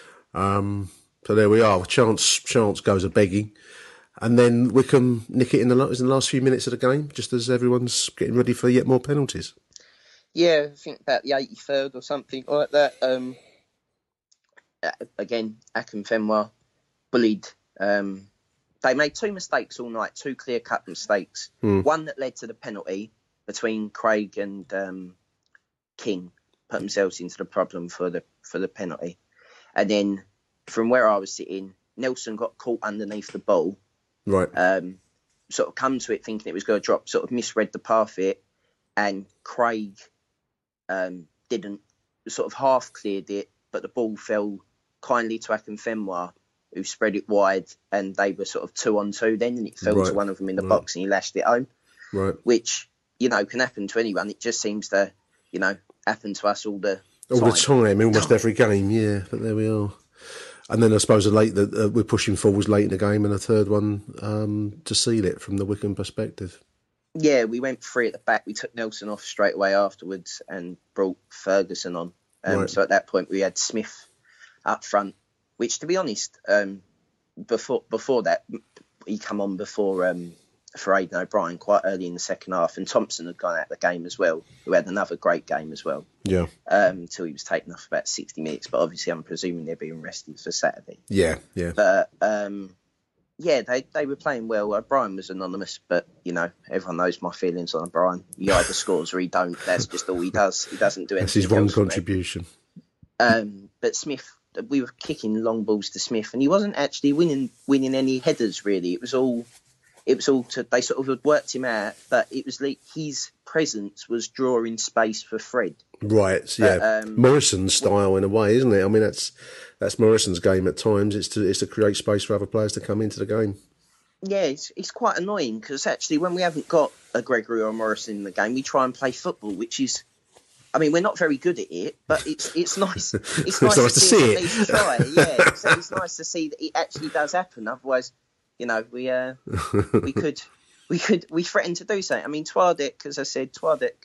Um, so there we are. Chance chance goes a begging, and then Wycombe nick it in the la- in the last few minutes of the game, just as everyone's getting ready for yet more penalties. Yeah, I think about the eighty-third or something like that. Um, uh, again, Akinfenwa bullied. Um, they made two mistakes all night, two clear-cut mistakes. Hmm. One that led to the penalty between Craig and um, King, put themselves into the problem for the for the penalty. And then from where I was sitting, Nelson got caught underneath the ball. Right. Um, sort of come to it thinking it was going to drop, sort of misread the path it, and Craig um, didn't, sort of half cleared it, but the ball fell kindly to Akinfenwa, who spread it wide, and they were sort of two on two then, and it fell Right. to one of them in the Right. box, and he lashed it home, Right. which, you know, can happen to anyone. It just seems to, you know, happen to us all the All time. the time, almost every game, yeah. But there we are. And then I suppose the late that uh, we're pushing forwards late in the game, and a third one um, to seal it from the Wycombe perspective. Yeah, we went three at the back. We took Nelson off straight away afterwards and brought Ferguson on. Um, Right. So at that point, we had Smith up front, which, to be honest, um, before before that, he come on before um, for Aidan O'Brien quite early in the second half, and Thompson had gone out of the game as well, who had another great game as well. Yeah. Um, until he was taken off about sixty minutes, but obviously I'm presuming they're being rested for Saturday. Yeah, yeah. But um, yeah, they, they were playing well. O'Brien was anonymous, but, you know, everyone knows my feelings on O'Brien. He either scores or he don't. That's just all he does. He doesn't do anything. That's his one else contribution. Um, but Smith, we were kicking long balls to Smith, and he wasn't actually winning winning any headers, really. It was all... It was all to, they sort of had worked him out, but it was like his presence was drawing space for Fred. Right, yeah. But, um, Morrison's style in a way, isn't it? I mean, that's that's Morrison's game at times. It's to it's to create space for other players to come into the game. Yeah, it's, it's quite annoying because actually when we haven't got a Gregory or a Morrison in the game, we try and play football, which is, I mean, we're not very good at it, but it's it's nice. It's, It's nice, nice to to see see it. at least try. Yeah, it's, it's nice to see that it actually does happen. Otherwise, you know, we uh, we could we could we threatened to do something. I mean, Twadek, as I said, Twadek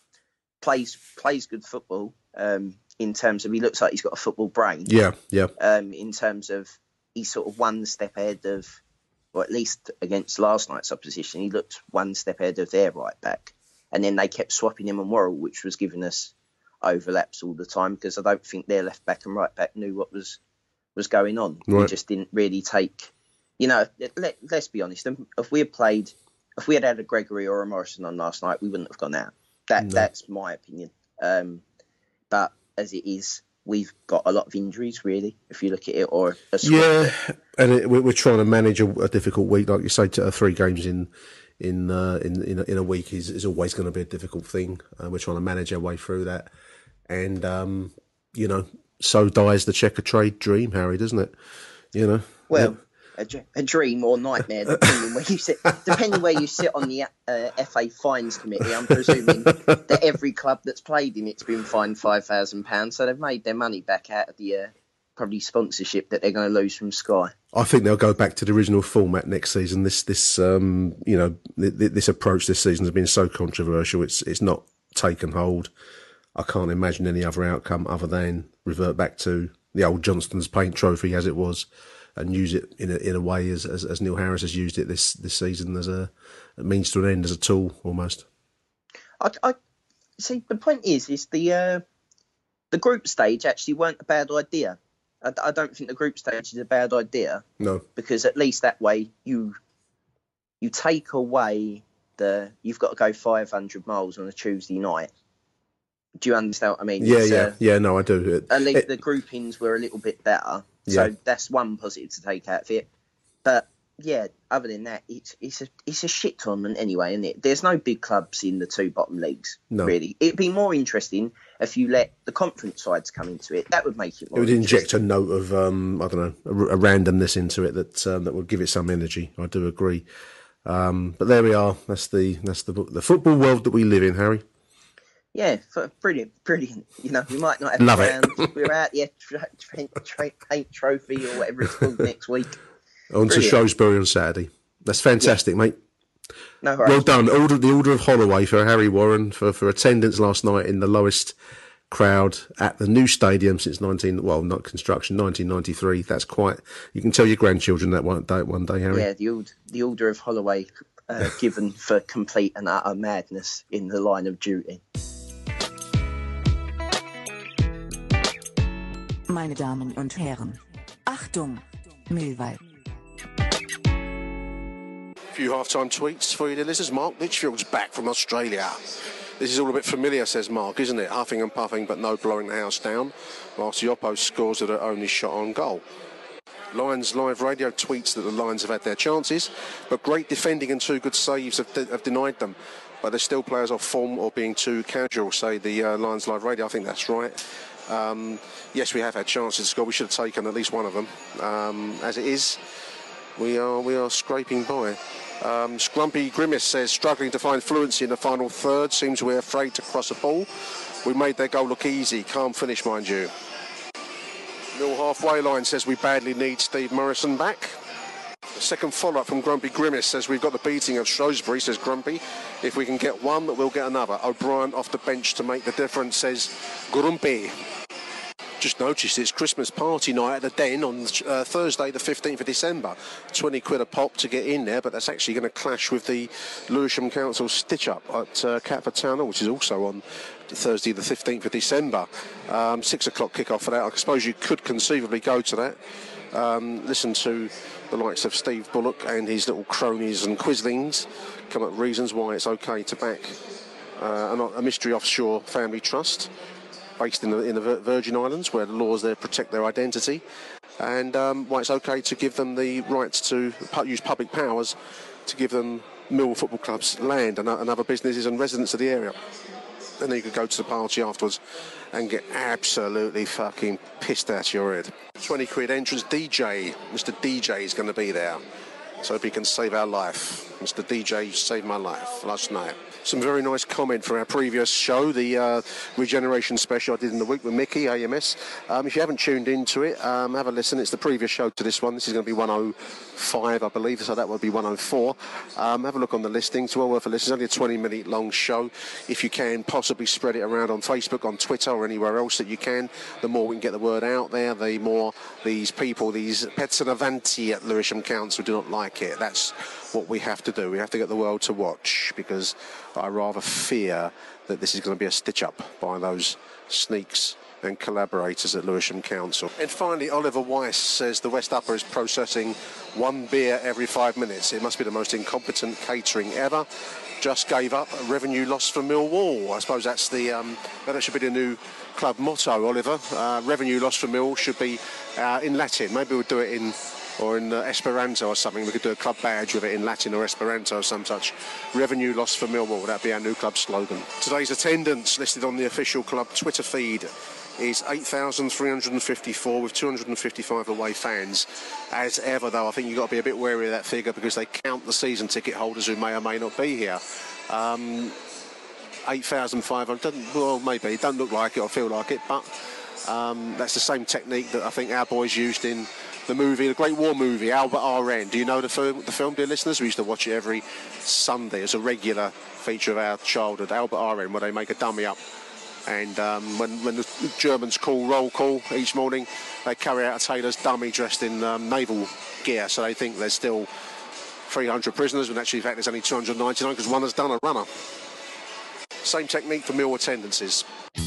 plays plays good football. Um, in terms of he looks like he's got a football brain. Yeah, yeah. Um, in terms of he's sort of one step ahead of, or at least against last night's opposition, he looked one step ahead of their right back. And then they kept swapping him and Worrell, which was giving us overlaps all the time because I don't think their left back and right back knew what was was going on. Right. We just didn't really take. You know, let, let's be honest. If we had played, if we had had a Gregory or a Morrison on last night, we wouldn't have gone out. That No. That's my opinion. Um, but as it is, we've got a lot of injuries, really, if you look at it. Or a squad Yeah, that- and it, we're we're trying to manage a, a difficult week, like you say. To, uh, three games in in uh, in in a, in a week is, is always going to be a difficult thing. Uh, we're trying to manage our way through that, and um, you know, so dies the checker trade dream, Harry, doesn't it? You know, well, a, dr- a dream or nightmare, depending where you sit. Depending where you sit on the uh, F A fines committee, I'm presuming that every club that's played in it's been fined five thousand pounds, so they've made their money back out of the uh, probably sponsorship that they're going to lose from Sky. I think they'll go back to the original format next season. This, this, um, you know, th- th- this approach this season has been so controversial. It's, it's not taken hold. I can't imagine any other outcome other than revert back to the old Johnston's Paint Trophy as it was, and use it in a, in a way as, as, as Neil Harris has used it this, this season as a, a means to an end, as a tool almost. I, I see. The point is, is the uh, the group stage actually weren't a bad idea. I, I don't think the group stage is a bad idea. No. Because at least that way you you take away the you've got to go five hundred miles on a Tuesday night. Do you understand what I mean? Yeah, It's, yeah, uh, yeah. No, I do. It, At least it- the groupings were a little bit better. So Yeah. that's one positive to take out of it. But yeah, other than that, it's it's a it's a shit tournament anyway, isn't it? There's no big clubs in the two bottom leagues, No. really. It'd be more interesting if you let the conference sides come into it. That would make it It more would inject a interesting. note of, um, I don't know, a, a randomness into it that um, that would give it some energy. I do agree. Um, but there we are. That's the that's the the football world that we live in, Harry. Yeah, f- brilliant, brilliant. You know, we might not have Love a it. round. We're out, yeah, tra- tra- tra- paint trophy or whatever it's called next week. On to Brilliant. Shrewsbury on Saturday. That's fantastic, mate. No worries. Well done. Order, the Order of Holloway for Harry Warren for, for attendance last night in the lowest crowd at the new stadium since nineteen well not construction nineteen ninety-three. That's quite. You can tell your grandchildren that one day. One day, Harry. Yeah, the old, the Order of Holloway uh, given for complete and utter madness in the line of duty. Meine Damen und Herren. Achtung, Millwall. A few half-time tweets for you, dear listeners. Mark Litchfield's back from Australia. This is all a bit familiar, says Mark, isn't it? Huffing and puffing, but no blowing the house down. Whilst the Oppo scores at her only shot on goal. Lions Live Radio tweets that the Lions have had their chances, but great defending and two good saves have, de- have denied them. But there's still players off form or being too casual, say the uh, Lions Live Radio. I think that's right. Um, yes, we have had chances to score. We should have taken at least one of them. Um, as it is, we are we are scraping by. Um, Scrumpy Grimace says, struggling to find fluency in the final third. Seems we're afraid to cross a ball. We made their goal look easy. Calm finish, mind you. Mill halfway line says we badly need Steve Morrison back. The second follow-up from Grumpy Grimace says we've got the beating of Shrewsbury, says Grumpy. If we can get one, we'll get another. O'Brien off the bench to make the difference, says Grumpy. Just noticed it's Christmas party night at the Den on uh, Thursday the fifteenth of December. twenty quid a pop to get in there, but that's actually going to clash with the Lewisham Council stitch-up at uh, Catford Town Hall, which is also on Thursday the fifteenth of December. Um, six o'clock kick-off for that. I suppose you could conceivably go to that. Um, listen to the likes of Steve Bullock and his little cronies and quislings come up with reasons why it's okay to back uh, a, a mystery offshore family trust based in the, in the Virgin Islands, where the laws there protect their identity, and um, why it's okay to give them the rights to use public powers to give them Millwall Football Club's land and, and other businesses and residents of the area. And then you could go to the party afterwards and get absolutely fucking pissed out of your head. twenty quid entrance. D J, Mister D J is going to be there. So if he can save our life. Mister D J saved my life last night. Some very nice comment from our previous show, the uh, regeneration special I did in the week with Mickey, A M S. Um, if you haven't tuned into it, um, have a listen. It's the previous show to this one. This is going to be one oh five, I believe, so that would be one oh four. Um, have a look on the listing. It's well worth a listen. It's only a twenty minute long show. If you can, possibly spread it around on Facebook, on Twitter, or anywhere else that you can. The more we can get the word out there, the more these people, these pets and avanti at Lewisham Council do not like it. That's what we have to do. We have to get the world to watch, because I rather fear that this is going to be a stitch-up by those sneaks and collaborators at Lewisham Council. And finally, Oliver Weiss says the West Upper is processing one beer every five minutes. It must be the most incompetent catering ever. Just gave up. A revenue loss for Millwall. I suppose that's the um, that should be the new club motto, Oliver. Uh, revenue loss for Millwall should be uh, in Latin. Maybe we'll do it in or in uh, Esperanto or something. We could do a club badge with it in Latin or Esperanto or some such. Revenue loss for Millwall. That'd be our new club slogan. Today's attendance listed on the official club Twitter feed is eight thousand three hundred fifty-four, with two hundred fifty-five away fans. As ever, though, I think you've got to be a bit wary of that figure, because they count the season ticket holders who may or may not be here. Um, eight thousand five hundred, well, maybe, it doesn't look like it or feel like it, but um, that's the same technique that I think our boys used in the movie, the Great War movie, Albert R N. Do you know the film, the film, dear listeners? We used to watch it every Sunday as a regular feature of our childhood, Albert R N, where they make a dummy up. And um, when, when the Germans call roll call each morning, they carry out a tailor's dummy dressed in um, naval gear, so they think there's still three hundred prisoners, when actually, in fact, there's only two hundred ninety-nine, because one has done a runner. Same technique for Mill attendances.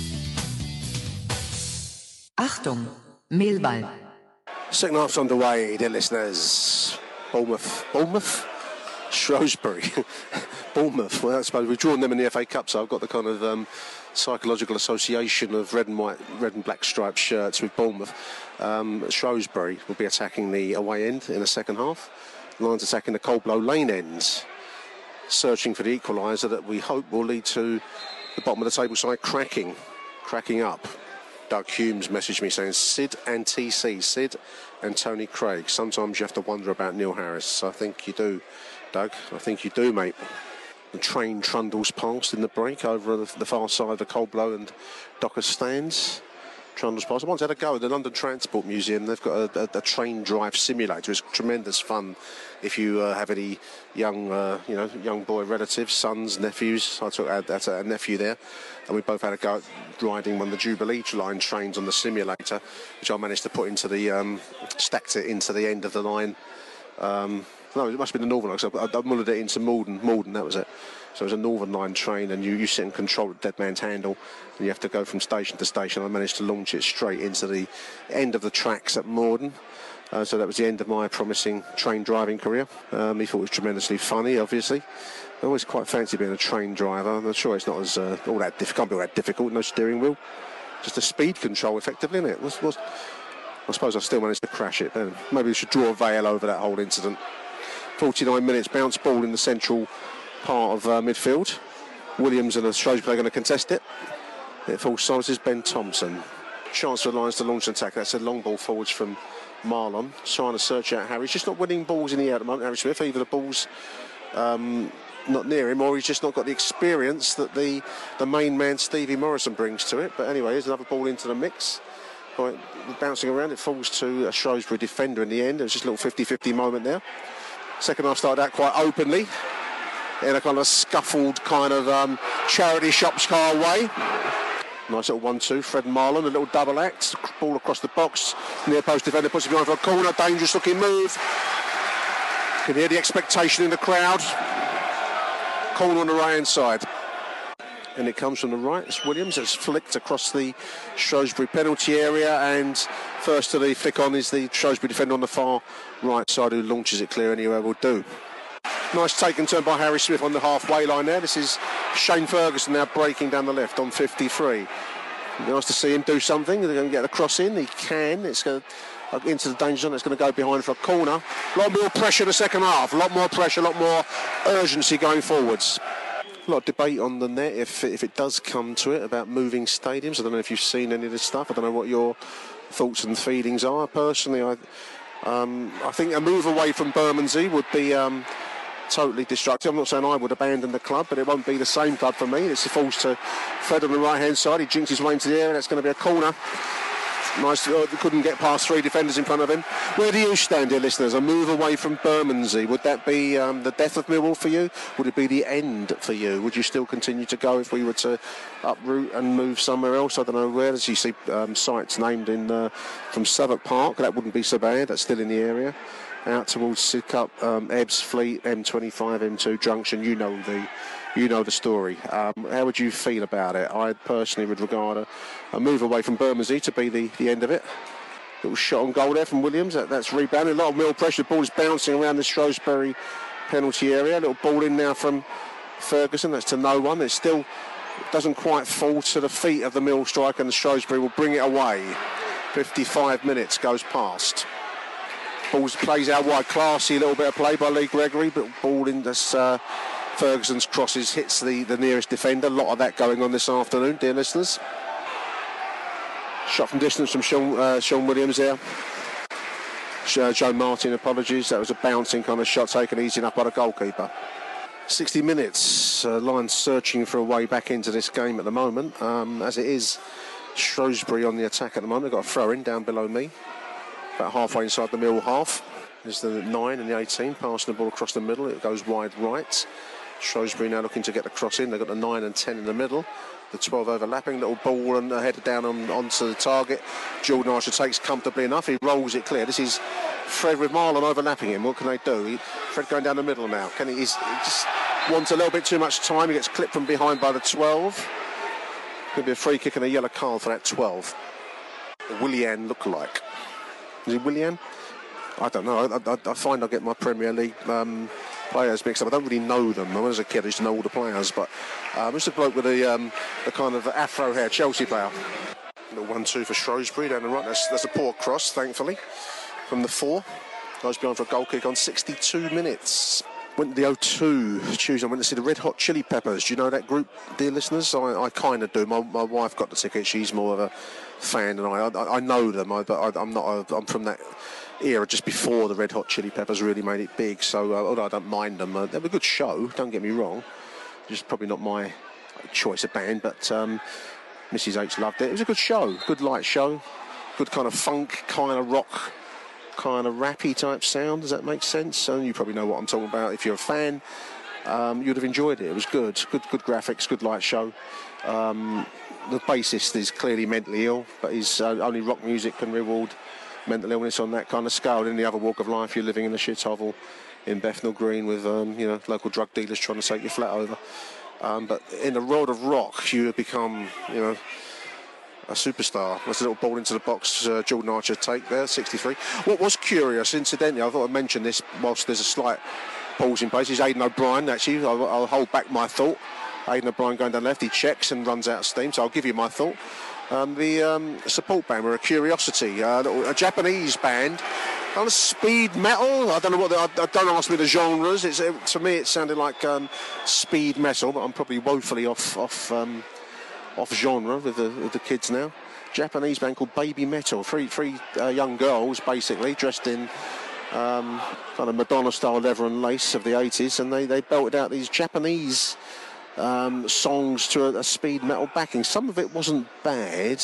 Achtung, Millwall. Second half's underway, dear listeners. Bournemouth. Bournemouth? Shrewsbury. Bournemouth. Well, I suppose we've drawn them in the F A Cup, so I've got the kind of um, psychological association of red and white, red and black striped shirts with Bournemouth. Um, Shrewsbury will be attacking the away end in the second half. Lions attacking the Coldblow Lane end, searching for the equaliser that we hope will lead to the bottom of the table side cracking, cracking up. Doug Humes messaged me saying Sid and T C, Sid and Tony Craig. Sometimes you have to wonder about Neil Harris. I think you do, Doug. I think you do, mate. The train trundles past in the break over the, the far side of the Coldblow and Docker stands. Trundles past. I once had a go at the London Transport Museum. They've got a, a, a train drive simulator. It's tremendous fun if you uh, have any young, uh, you know, young boy relatives, sons, nephews. I took a, a nephew there, and we both had a go at riding one of the Jubilee line trains on the simulator, which I managed to put into the, um, stacked it into the end of the line. Um, no, it must have been the Northern line, because I, I mullered it into Malden. Malden, that was it. So it was a Northern Line train, and you, you sit and control the dead man's handle, and you have to go from station to station. I managed to launch it straight into the end of the tracks at Morden. Uh, so that was the end of my promising train driving career. Um, he thought it was tremendously funny, obviously. I always quite fancy being a train driver. I'm not sure it's not as uh, all that difficult. Can't be all that difficult. No steering wheel, just a speed control, effectively, isn't it? What's, what's, I suppose I still managed to crash it. Then maybe we should draw a veil over that whole incident. forty-nine minutes, bounce ball in the central part of uh, midfield. Williams and the Shrewsbury are going to contest it. It falls Silas Ben Thompson. Chance for the Lions to launch an attack. That's a long ball forwards from Marlon, trying to search out Harry. He's just not winning balls in the air at the moment, Harry Smith. Either the ball's um, not near him, or he's just not got the experience that the, the main man Stevie Morrison brings to it. But anyway, here's another ball into the mix. Right, bouncing around, it falls to a Shrewsbury defender in the end. It was just a little fifty fifty moment there. Second half started out quite openly, in a kind of scuffled kind of um, charity shops car way. Nice little one two, Fred Marlon, a little double act, ball across the box, near post defender puts it behind for a corner, dangerous looking move. Can hear the expectation in the crowd. Corner on the right hand side. And it comes from the right. It's Williams. It's flicked across the Shrewsbury penalty area, and First to the flick on is the Shrewsbury defender on the far right side, who launches it clear anywhere will do. Nice take and turn by Harry Smith on the halfway line there. This is Shane Ferguson now breaking down the left on fifty-three. Nice to see him do something. They're going to get the cross in. He can. It's going to, into the danger zone. It's going to go behind for a corner. A lot more pressure in the second half. A lot more pressure, a lot more urgency going forwards. A lot of debate on the net if, if it does come to it about moving stadiums. I don't know if you've seen any of this stuff. I don't know what your thoughts and feelings are. Personally, I um, I think a move away from Bermondsey would be um, totally destructive. I'm not saying I would abandon the club, but it won't be the same club for me. It's falls to Fred on the right hand side. He jinks his way into the area. That's going to be a corner. Nice, uh, couldn't get past three defenders in front of him. Where do you stand, dear listeners? A move away from Bermondsey, would that be um, the death of Millwall for you? Would it be the end for you? Would you still continue to go if we were to uproot and move somewhere else? I don't know where. As you see um, sites named in uh, from Southwark Park, that wouldn't be so bad. That's still in the area. Out towards Sidcup, um, Ebbs, Fleet, M twenty-five, M two Junction. You know the, you know the story. Um, how would you feel about it? I personally would regard a, a move away from Bermondsey to be the, the end of it. Little shot on goal there from Williams. That, that's rebounded. A lot of Mill pressure. The ball is bouncing around the Shrewsbury penalty area. A little ball in now from Ferguson. That's to no one. It still doesn't quite fall to the feet of the Mill striker, and the Shrewsbury will bring it away. fifty-five minutes goes past. Balls plays out wide, classy little bit of play by Lee Gregory, but ball in this uh, Ferguson's crosses hits the, the nearest defender. A lot of that going on this afternoon, dear listeners. Shot from distance from Sean, uh, Sean Williams there. Uh, Joe Martin, apologies. That was a bouncing kind of shot taken easy enough by the goalkeeper. sixty minutes. Uh, Lions searching for a way back into this game at the moment. Um, as it is, Shrewsbury on the attack at the moment. They've got a throw in down below me. About halfway inside the Mill half. There's the nine and the eighteen passing the ball across the middle. It goes wide right. Shrewsbury now looking to get the cross in. They've got the nine and ten in the middle. The twelve overlapping. Little ball and headed down on, onto the target. Jordan Archer takes comfortably enough. He rolls it clear. This is Fred with Marlon overlapping him. What can they do? He, Fred going down the middle now. Can he, he's, he just wants a little bit too much time. He gets clipped from behind by the twelve. Could be a free kick and a yellow card for that twelve. Willian lookalike. Is it Willian? I don't know. I, I, I find I get my Premier League um, players mixed up. I don't really know them. When I was a kid, I used to know all the players, but um, just a bloke with the, um, the kind of afro hair, Chelsea player. Little one two for Shrewsbury down the right. That's, that's a poor cross, thankfully, from the four. Goes behind for a goal kick on sixty-two minutes. Went to the O two Tuesday. I went to see the Red Hot Chili Peppers. Do you know that group, dear listeners? I, I kind of do. My, my wife got the ticket. She's more of a fan than I. I, I know them, I, but I, I'm not. A, I'm from that era just before the Red Hot Chili Peppers really made it big. So, uh, although I don't mind them, uh, they were a good show. Don't get me wrong. Just probably not my choice of band, but um, Missus H loved it. It was a good show. Good light show. Good kind of funk, kind of rock, kind of rappy type sound. Does that make sense? And you probably know what I'm talking about. If you're a fan, um, you'd have enjoyed it. It was good. Good, good graphics. Good light show. Um, the bassist is clearly mentally ill, but he's uh, only rock music can reward mental illness on that kind of scale. In the other walk of life, you're living in a shithole in Bethnal Green with um, you know, local drug dealers trying to take your flat over. Um, but in the world of rock, you have become, you know, a superstar. That's a little ball into the box. Uh, Jordan Archer take there, sixty-three. What was curious, incidentally, I thought I'd mention this whilst there's a slight pause in place, is Aidan O'Brien. Actually, I'll, I'll hold back my thought. Aidan O'Brien going down left, he checks and runs out of steam, so I'll give you my thought. Um, the um, support band were a curiosity, uh, a Japanese band, kind of speed metal. I don't know what. The, I, I don't ask me the genres. It's it, to me, it sounded like um, speed metal, but I'm probably woefully off off um, off genre with the with the kids now. Japanese band called Baby Metal. Three three uh, young girls basically dressed in um, kind of Madonna style leather and lace of the eighties, and they they belted out these Japanese Um, songs to a, a speed metal backing. Some of it wasn't bad.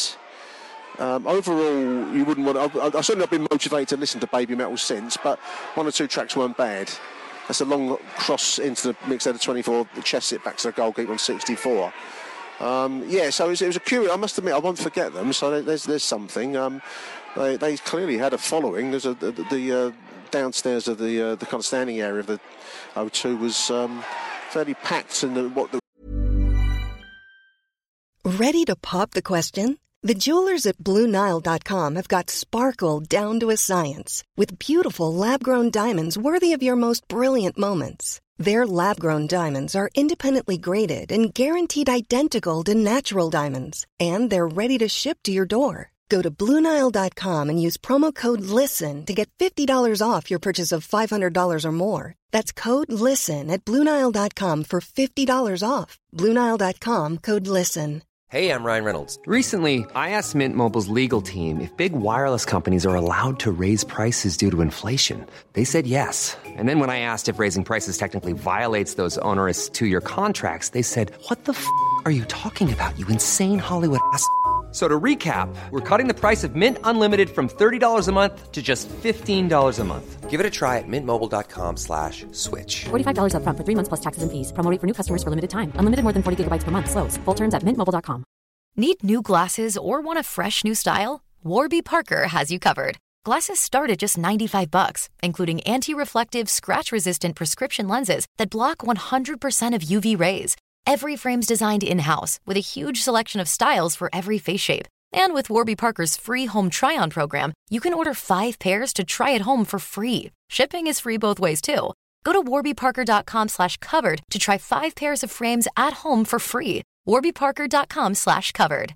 Um, overall, you wouldn't want. I, I certainly have been motivated to listen to Baby Metal since, but one or two tracks weren't bad. That's a long cross into the mix out of twenty-four. The chest it back to the goalkeeper on sixty-four. Um, yeah, so it was, it was a curious. I must admit, I won't forget them. So there's there's something. Um, they, they clearly had a following. There's a the, the uh, downstairs of the uh, the kind of standing area of the O two was um, fairly packed, and what the Ready to pop the question? The jewelers at Blue Nile dot com have got sparkle down to a science with beautiful lab-grown diamonds worthy of your most brilliant moments. Their lab-grown diamonds are independently graded and guaranteed identical to natural diamonds, and they're ready to ship to your door. Go to Blue Nile dot com and use promo code LISTEN to get fifty dollars off your purchase of five hundred dollars or more. That's code LISTEN at Blue Nile dot com for fifty dollars off. Blue Nile dot com, code LISTEN. Hey, I'm Ryan Reynolds. Recently, I asked Mint Mobile's legal team if big wireless companies are allowed to raise prices due to inflation. They said yes. And then when I asked if raising prices technically violates those onerous two-year contracts, they said, what the f*** are you talking about, you insane Hollywood ass f- So to recap, we're cutting the price of Mint Unlimited from thirty dollars a month to just fifteen dollars a month. Give it a try at mintmobile.com slash switch. forty-five dollars up front for three months plus taxes and fees. Promo rate for new customers for limited time. Unlimited more than forty gigabytes per month. Slows full terms at mint mobile dot com. Need new glasses or want a fresh new style? Warby Parker has you covered. Glasses start at just ninety-five bucks, including anti-reflective, scratch-resistant prescription lenses that block one hundred percent of U V rays. Every frame's designed in-house with a huge selection of styles for every face shape. And with Warby Parker's free home try-on program, you can order five pairs to try at home for free. Shipping is free both ways, too. Go to warbyparker.com slash covered to try five pairs of frames at home for free. warbyparker.com slash covered.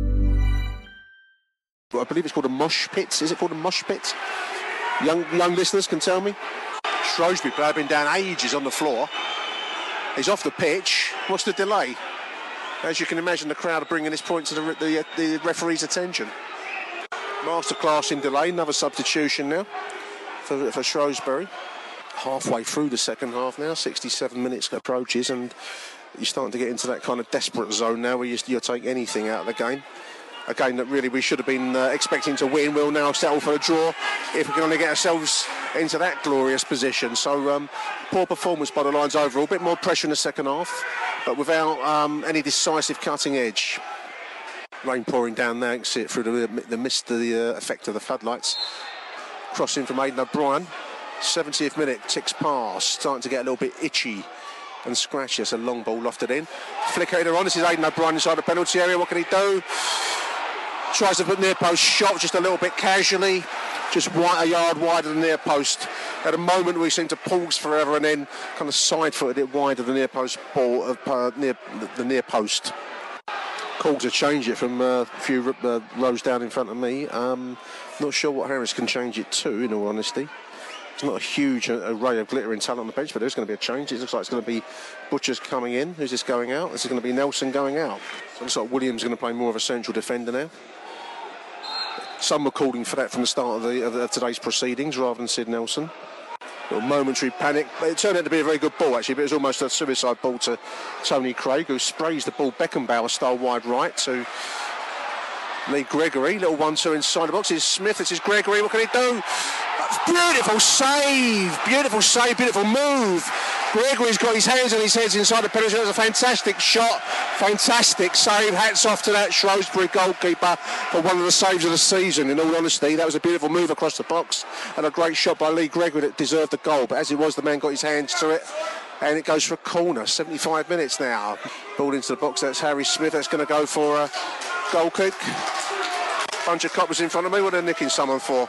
I believe it's called a mosh pit. Is it called a mosh pit? Young young listeners can tell me. Shrewsbury player been down ages on the floor. He's off the pitch. What's the delay? As you can imagine, the crowd are bringing this point to the, the, the referee's attention. Masterclass in delay. Another substitution now for, for Shrewsbury. Halfway through the second half now. sixty-seven minutes approaches, and you're starting to get into that kind of desperate zone now where you, you'll take anything out of the game. A game that really we should have been uh, expecting to win. We'll now settle for a draw if we can only get ourselves into that glorious position. So um, poor performance by the Lions overall. A bit more pressure in the second half, but without um, any decisive cutting edge. Rain pouring down there. You can see it through the, the mist, the uh, effect of the floodlights. Crossing from Aidan O'Brien. seventieth minute, ticks past. Starting to get a little bit itchy and scratchy. It's a long ball lofted in. Flick header on. This is Aidan O'Brien inside the penalty area. What can he do? Tries to put near post shot just a little bit casually, just wide, a yard wider than near post. At a moment we seem to pause forever and then kind of side-footed it wider than near post ball of uh, near the near post. Called to change it from uh, a few uh, rows down in front of me. Um, not sure what Harris can change it to, in all honesty. It's not a huge array of glittering talent on the bench, but there's going to be a change. It looks like it's going to be Butchers coming in. Who's this going out? This is going to be Nelson going out. So it looks like Williams going to play more of a central defender now. Some were calling for that from the start of, the, of, the, of today's proceedings rather than Sid Nelson. A little momentary panic. It turned out to be a very good ball, actually, but it was almost a suicide ball to Tony Craig, who sprays the ball Beckenbauer style wide right to Lee Gregory. Little one two inside the box. This is Smith. This is Gregory. What can he do? Beautiful save. Beautiful save. Beautiful move. Gregory's got his hands on his head inside the penalty. That was a fantastic shot. Fantastic save. Hats off to that Shrewsbury goalkeeper for one of the saves of the season. In all honesty, that was a beautiful move across the box and a great shot by Lee Gregory that deserved the goal. But as it was, the man got his hands to it. And it goes for a corner. seventy-five minutes now. Ball into the box. That's Harry Smith. That's going to go for a goal kick. Bunch of coppers in front of me. What are they nicking someone for?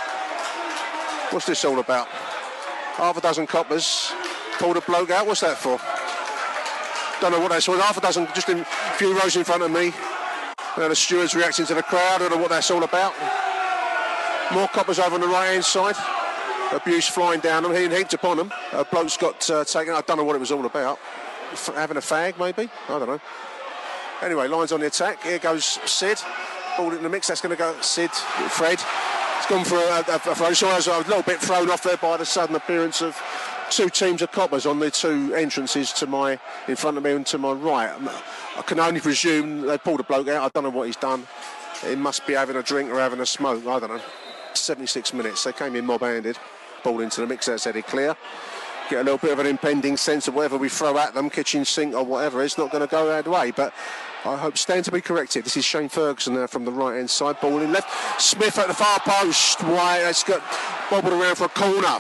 What's this all about? Half a dozen coppers. Pulled a bloke out. What's that for? Don't know what that's for. Half a dozen just in a few rows in front of me. And the stewards reacting to the crowd. I don't know what that's all about. More coppers over on the right hand side. Abuse flying down them, heaped upon them. A bloke's got uh, taken. I don't know what it was all about. F- having a fag, maybe? I don't know. Anyway, Lions on the attack. Here goes Sid. Ball in the mix. That's going to go Sid, Fred. It's gone for a, a, a throw. So I was a little bit thrown off there by the sudden appearance of two teams of coppers on the two entrances to my in front of me and to my right. I can only presume they pulled a bloke out. I don't know what he's done. He must be having a drink or having a smoke. I don't know. seventy-six minutes. They came in mob-handed. Ball into the mix. That's Eddie Clear. Get a little bit of an impending sense of whatever we throw at them, kitchen sink or whatever, it's not going to go that way. But I hope stand to be corrected. This is Shane Ferguson now from the right-hand side. Ball in left. Smith at the far post. Why? That's got bobbled around for a corner.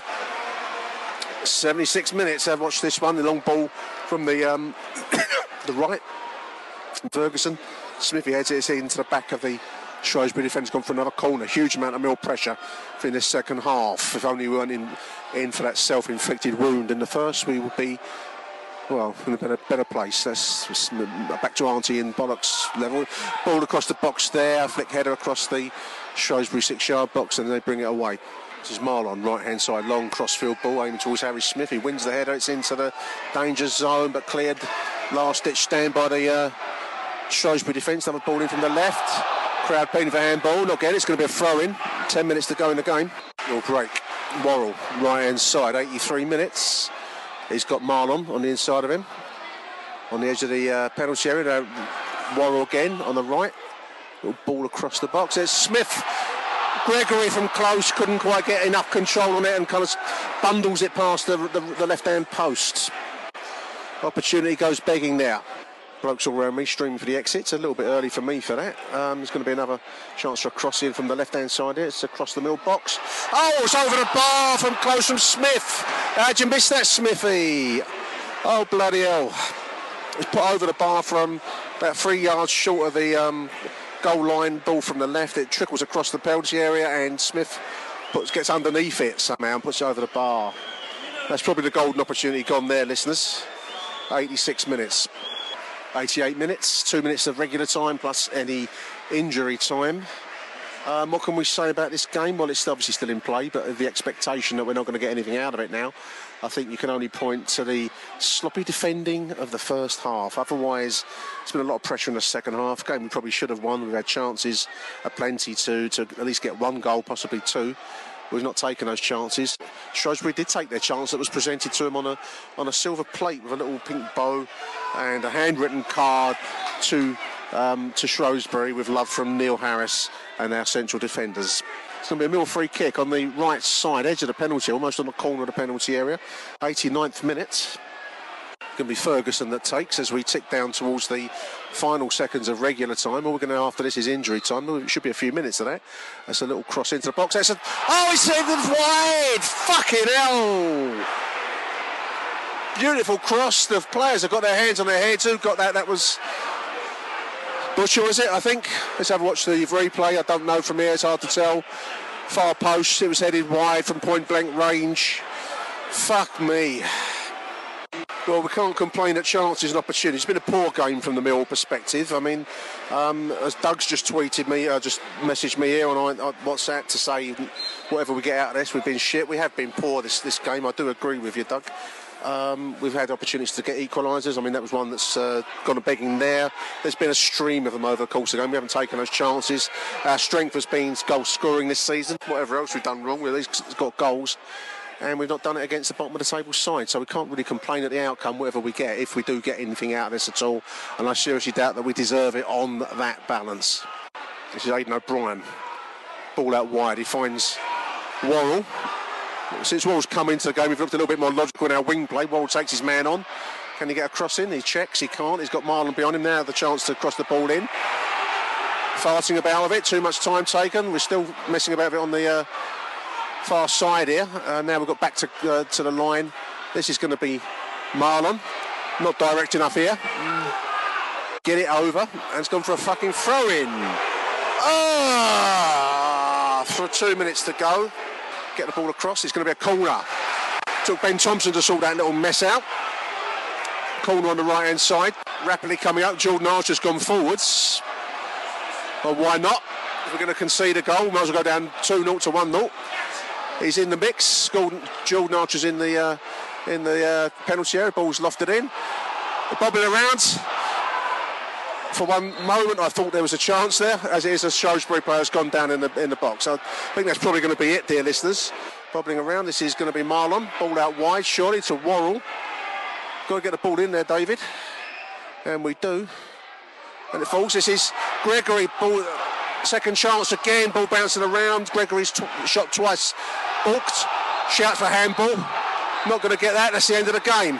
seventy-six minutes. I've watched this one. The long ball from the um, the right. Ferguson Smithy heads it into the back of the Shrewsbury defence, gone for another corner. Huge amount of Mill pressure for in this second half. If only we weren't in, in for that self-inflicted wound in the first, we would be, well, in a better, better place. That's back to Auntie in Bollock's level. Ball across the box there, flick header across the Shrewsbury six-yard box, and they bring it away. This is Marlon, right-hand side, long crossfield ball aiming towards Harry Smith. He wins the header, it's into the danger zone, but cleared. Last-ditch stand by the uh, Shrewsbury defence. Another ball in from the left. Crowd pleading for handball. Not again, it's going to be a throw-in. Ten minutes to go in the game. Little break. Worrell, right-hand side, eighty-three minutes. He's got Marlon on the inside of him. On the edge of the uh, penalty area. Worrell again on the right. Little ball across the box. There's Smith. Gregory from close couldn't quite get enough control on it and kind of bundles it past the, the, the left-hand post. Opportunity goes begging there. Blokes all around me streaming for the exits. A little bit early for me for that. Um, there's going to be another chance for a cross in from the left-hand side here. It's across the middle box. Oh, it's over the bar from close from Smith. How'd you miss that, Smithy? Oh, bloody hell. It's put over the bar from about three yards short of the um, goal line. Ball from the left. It trickles across the penalty area and Smith puts, gets underneath it somehow and puts it over the bar. That's probably the golden opportunity gone there, listeners. eighty-six minutes. eighty-eight minutes, two minutes of regular time plus any injury time. Um, what can we say about this game? Well, it's obviously still in play, but the expectation that we're not going to get anything out of it now, I think you can only point to the sloppy defending of the first half. Otherwise, there's been a lot of pressure in the second half. Game we probably should have won. We've had chances aplenty to, to at least get one goal, possibly two. We've not taken those chances. Shrewsbury did take their chance that was presented to them on a on a silver plate with a little pink bow and a handwritten card to um, to Shrewsbury with love from Neil Harris and our central defenders. It's going to be a Mill free kick on the right side edge of the penalty, almost on the corner of the penalty area. eighty-ninth minute. Going to be Ferguson that takes as we tick down towards the final seconds of regular time. All we're going to after this is injury time. It should be a few minutes of that. That's a little cross into the box. That's a, oh, he's saved it wide! Fucking hell! Beautiful cross. The players have got their hands on their heads. Who got that? That was Butcher, was it? I think. Let's have a watch the replay. I don't know from here. It's hard to tell. Far post. It was headed wide from point blank range. Fuck me. Well, we can't complain at chances and opportunities. It's been a poor game from the Mill perspective. I mean, um, as Doug's just tweeted me, uh, just messaged me here on WhatsApp to say whatever we get out of this, we've been shit. We have been poor this, this game. I do agree with you, Doug. Um, we've had opportunities to get equalisers. I mean, that was one that's uh, gone a begging there. There's been a stream of them over the course of the game. We haven't taken those chances. Our strength has been goal scoring this season. Whatever else we've done wrong, we've at least got goals. And we've not done it against the bottom of the table side, so we can't really complain at the outcome, whatever we get, if we do get anything out of this at all. And I seriously doubt that we deserve it on that balance. This is Aidan O'Brien. Ball out wide. He finds Worrell. Since Worrell's come into the game, we've looked a little bit more logical in our wing play. Worrell takes his man on. Can he get a cross in? He checks. He can't. He's got Marlon behind him now. The chance to cross the ball in. Farting about with it. Too much time taken. We're still messing about with it on the Uh, far side here. Uh, now we've got back to uh, to the line. This is going to be Marlon. Not direct enough here. Mm. Get it over. And it's gone for a fucking throw-in. Ah! For two minutes to go. Get the ball across. It's going to be a corner. Took Ben Thompson to sort that little mess out. Corner on the right-hand side. Rapidly coming up. Jordan Archer's gone forwards. Well, why not? If we're going to concede a goal, we might as well go down two nil to one nil. He's in the mix. Jordan, Jordan Archer's in the uh, in the uh, penalty area. Ball's lofted in. They're bobbling around. For one moment, I thought there was a chance there. As it is, a Shrewsbury player's gone down in the in the box. I think that's probably going to be it, dear listeners. Bobbling around. This is going to be Marlon. Ball out wide, surely to Worrell. Got to get the ball in there, David. And we do. And it falls. This is Gregory. Ball. Second chance again, ball bouncing around. Gregory's t- shot twice, balked. Shout for handball. Not going to get that. That's the end of the game.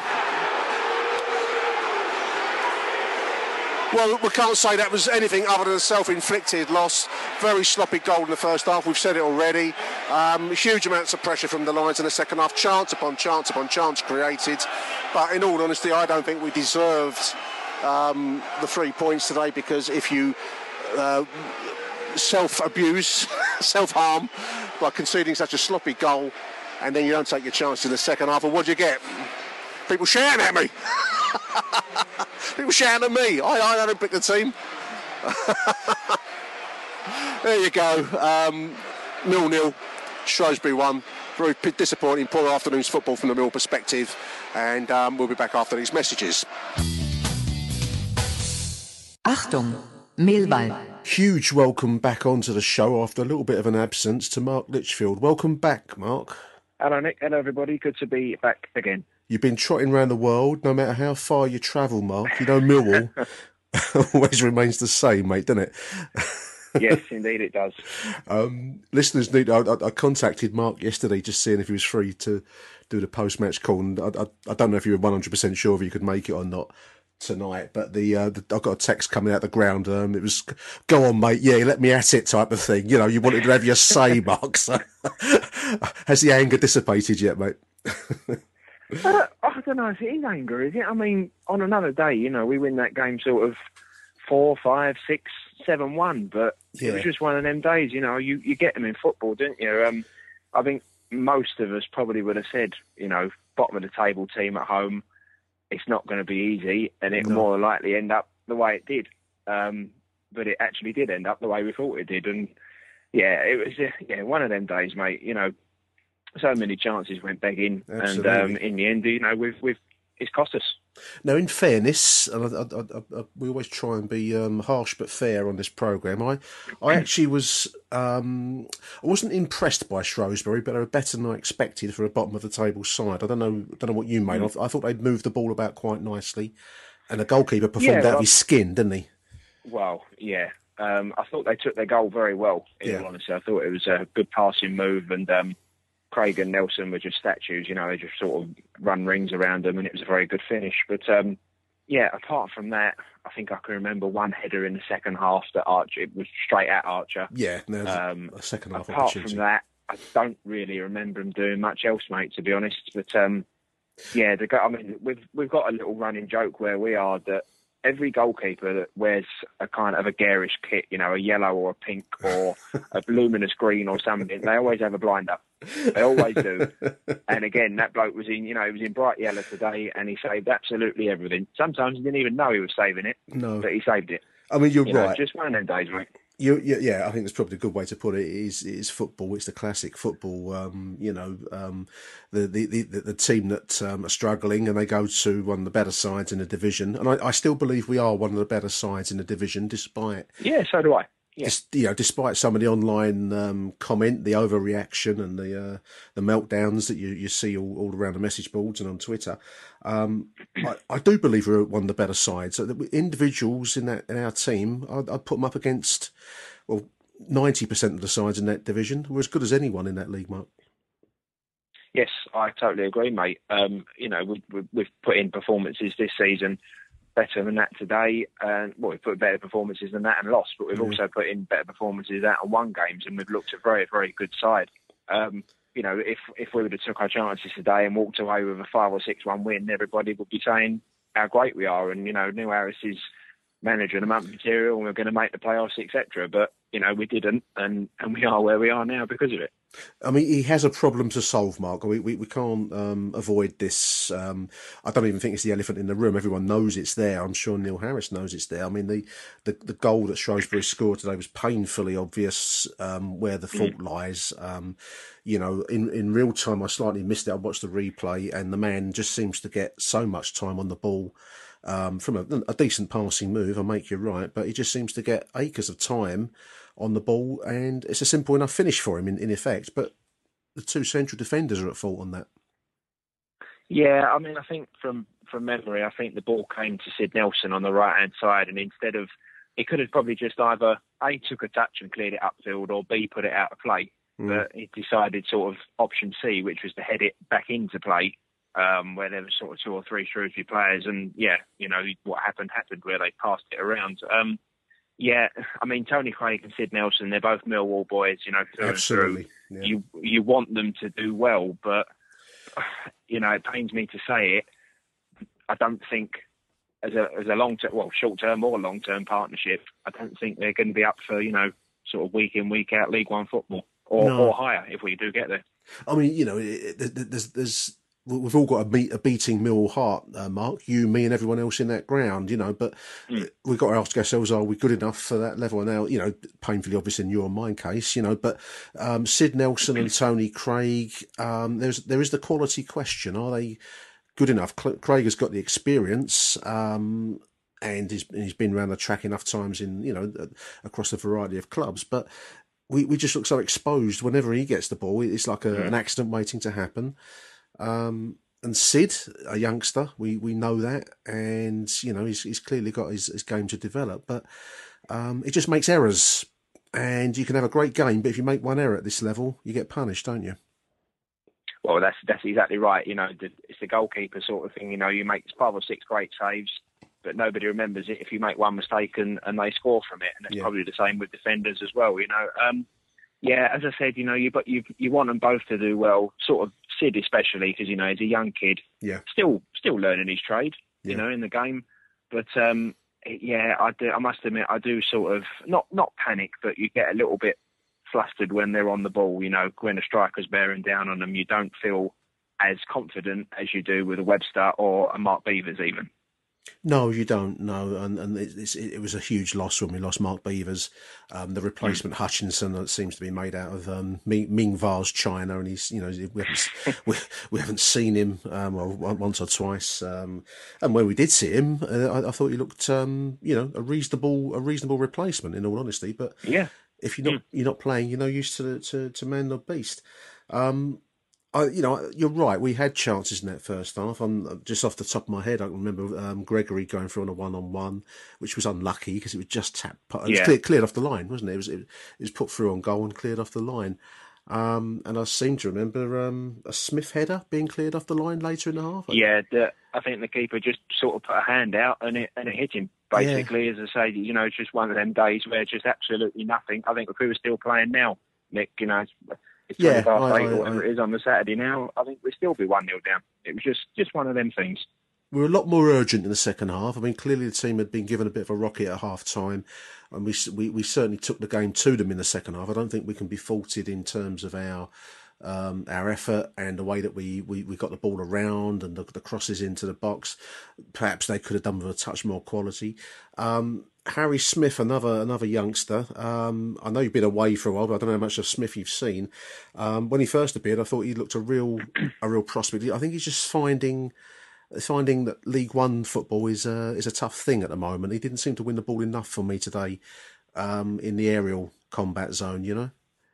Well, we can't say that was anything other than a self-inflicted loss. Very sloppy goal in the first half. We've said it already. Um, huge amounts of pressure from the Lions in the second half. Chance upon chance upon chance created. But in all honesty, I don't think we deserved um, the three points today, because if you uh, self-abuse, self-harm by conceding such a sloppy goal and then you don't take your chance in the second half, well, what do you get? People shouting at me. People shouting at me. I, I don't pick the team. There you go. Um, nil-nil. Shrewsbury won. Very disappointing, poor afternoon's football from the Mill perspective. And um, we'll be back after these messages. Achtung, Millwall. Huge welcome back onto the show after a little bit of an absence to Mark Litchfield. Welcome back, Mark. Hello, Nick. Hello, everybody. Good to be back again. You've been trotting around the world, no matter how far you travel, Mark. You know, Millwall always remains the same, mate, doesn't it? Yes, indeed it does. Um, listeners need. I, I, I contacted Mark yesterday just seeing if he was free to do the post-match call, and I, I, I don't know if you were one hundred percent sure if you could make it or not tonight. But the, uh, the I got a text coming out the ground. Um, it was, "Go on, mate. Yeah, let me at it," type of thing. You know, you wanted to have your say, Mark. So, has the anger dissipated yet, mate? uh, I don't know if it is anger, is it? I mean, on another day, you know, we win that game sort of four, five, six, seven, one, but yeah. It was just one of them days, you know, you, you get them in football, don't you? Um, I think most of us probably would have said, you know, bottom of the table team at home, it's not going to be easy, and it will no. more likely end up the way it did. Um, but it actually did end up the way we thought it did. And yeah, it was uh, yeah one of them days, mate. You know, so many chances went begging, Absolutely. and um, in the end, you know, we've we've it's cost us. Now, in fairness, and I, I, I, we always try and be um, harsh but fair on this programme, I, I actually was, um, I wasn't impressed by Shrewsbury, but they were better than I expected for a bottom of the table side. I don't know, don't know what you made. Mm. I, I thought they'd moved the ball about quite nicely, and the goalkeeper performed yeah, out of his skin, didn't he? Well, yeah. Um, I thought they took their goal very well, in yeah. all honesty. I thought it was a good passing move, and um, Craig and Nelson were just statues, you know, they just sort of run rings around them, and it was a very good finish. But, um, yeah, apart from that, I think I can remember one header in the second half that Archer, it was straight at Archer. Yeah, no, um, a second half apart from that, I don't really remember him doing much else, mate, to be honest. But, um, yeah, the, I mean, we've, we've got a little running joke where we are that every goalkeeper that wears a kind of a garish kit, you know, a yellow or a pink or a luminous green or something, they always have a blinder. They always do. And again, that bloke was in, you know, he was in bright yellow today, and he saved absolutely everything. Sometimes he didn't even know he was saving it, no. but he saved it. I mean, you're you right. Know, just one of them days, mate. You, you, yeah, I think that's probably a good way to put it. It is, it is football. It's the classic football. Um, you know, um, the, the, the, the team that um, are struggling, and they go to one of the better sides in the division. And I, I still believe we are one of the better sides in the division, despite. Yeah, so do I. Yeah. Dis, you know, despite some of the online um, comment, the overreaction, and the uh, the meltdowns that you, you see all, all around the message boards and on Twitter, um, I, I do believe we're one of the better sides. So the individuals in that in our team, I'd, I'd put them up against, well, ninety percent of the sides in that division. We're as good as anyone in that league, Mark. Yes, I totally agree, mate. Um, you know, we, we, we've put in performances this season better than that today, and well, we've put better performances than that and lost, but we've mm. also put in better performances out and won games, and we've looked at a very, very good side. Um, you know, if if we would have took our chances today and walked away with a five or six one win, everybody would be saying how great we are, and you know, Neil Harris is manager and a month material, and we're going to make the playoffs, et cetera. But you know, we didn't, and and we are where we are now because of it. I mean, he has a problem to solve, Mark. We we, we can't um, avoid this. Um, I don't even think it's the elephant in the room. Everyone knows it's there. I'm sure Neil Harris knows it's there. I mean, the, the, the goal that Shrewsbury scored today was painfully obvious um, where the fault mm. lies. Um, you know, in, in real time, I slightly missed it. I watched the replay, and the man just seems to get so much time on the ball. Um, from a, a decent passing move, I make you right, but he just seems to get acres of time on the ball, and it's a simple enough finish for him in, in effect, but the two central defenders are at fault on that. Yeah, I mean, I think from, from memory, I think the ball came to Sid Nelson on the right-hand side, and instead of, he could have probably just either A, took a touch and cleared it upfield, or B, put it out of play, mm. but he decided sort of option C, which was to head it back into play, um, where there was sort of two or three Shrewsbury players, and yeah, you know, what happened happened, where they passed it around. Um, Yeah, I mean, Tony Craig and Sid Nelson, they're both Millwall boys, you know, through Absolutely. and through. Yeah. You, you want them to do well, but, you know, it pains me to say it, I don't think as a as a long term, well, short term or long term partnership, I don't think they're going to be up for, you know, sort of week in, week out League One football or, No. or higher if we do get there. I mean, you know, it, it, there's, there's, we've all got a, beat, a beating Millwall heart, uh, Mark, you, me and everyone else in that ground, you know, but mm. we've got to ask ourselves, are we good enough for that level? Now, you know, painfully obvious in your and mine case, you know, but um, Sid Nelson and Tony Craig, um, there's there is the quality question. Are they good enough? Craig has got the experience, um, and he's, he's been around the track enough times in, you know, across a variety of clubs, but we, we just look so exposed whenever he gets the ball. It's like a, mm. an accident waiting to happen. Um, and Sid, a youngster, we, we know that, and you know he's he's clearly got his, his game to develop, but um, it just makes errors, and you can have a great game, but if you make one error at this level, you get punished, don't you? Well, that's that's exactly right. You know, the, it's the goalkeeper sort of thing. You know, you make five or six great saves, but nobody remembers it if you make one mistake and, and they score from it, and it's yeah. probably the same with defenders as well. You know. Um, Yeah, as I said, you know, you but you you want them both to do well. Sort of Sid especially, because you know he's a young kid, yeah, still still learning his trade, yeah. you know, in the game. But um, yeah, I do. I must admit, I do sort of not not panic, but you get a little bit flustered when they're on the ball. You know, when a striker's bearing down on them, you don't feel as confident as you do with a Webster or a Mark Beavers even. No, you don't. No, and and it, it was a huge loss when we lost Mark Beavers. Um, the replacement mm. Hutchinson that seems to be made out of um, Ming, Ming Vase China, and he's you know we haven't we, we haven't seen him um, well, once or twice. Um, and when we did see him, uh, I, I thought he looked um, you know a reasonable a reasonable replacement in all honesty. But yeah, if you're not mm. you're not playing, you're no use to to, to man or beast. Um, I, you know, you're right. We had chances in that first half. I'm just off the top of my head. I can remember um, Gregory going through on a one-on-one, which was unlucky because it was just tapped. It was yeah. cleared, cleared off the line, wasn't it? It was it, it was put through on goal and cleared off the line. Um, and I seem to remember um, a Smith header being cleared off the line later in the half. Yeah, the, I think the keeper just sort of put a hand out and it and it hit him. Basically, yeah. as I say, you know, it's just one of them days where just absolutely nothing. I think if we were still playing now, Nick, you know. It's, It's yeah, twenty past I, eight I, or whatever I, it is on the Saturday now, I think we'd still be one nil down. It was just, just one of them things. We were a lot more urgent in the second half. I mean, clearly the team had been given a bit of a rocket at half time, and we, we we certainly took the game to them in the second half. I don't think we can be faulted in terms of our um, our effort and the way that we, we, we got the ball around and the, the crosses into the box. Perhaps they could have done with a touch more quality. Um, Harry Smith, another another youngster. Um, I know you've been away for a while, but I don't know how much of Smith you've seen. Um, when he first appeared, I thought he looked a real a real prospect. I think he's just finding finding that League One football is a, is a tough thing at the moment. He didn't seem to win the ball enough for me today um, in the aerial combat zone, you know?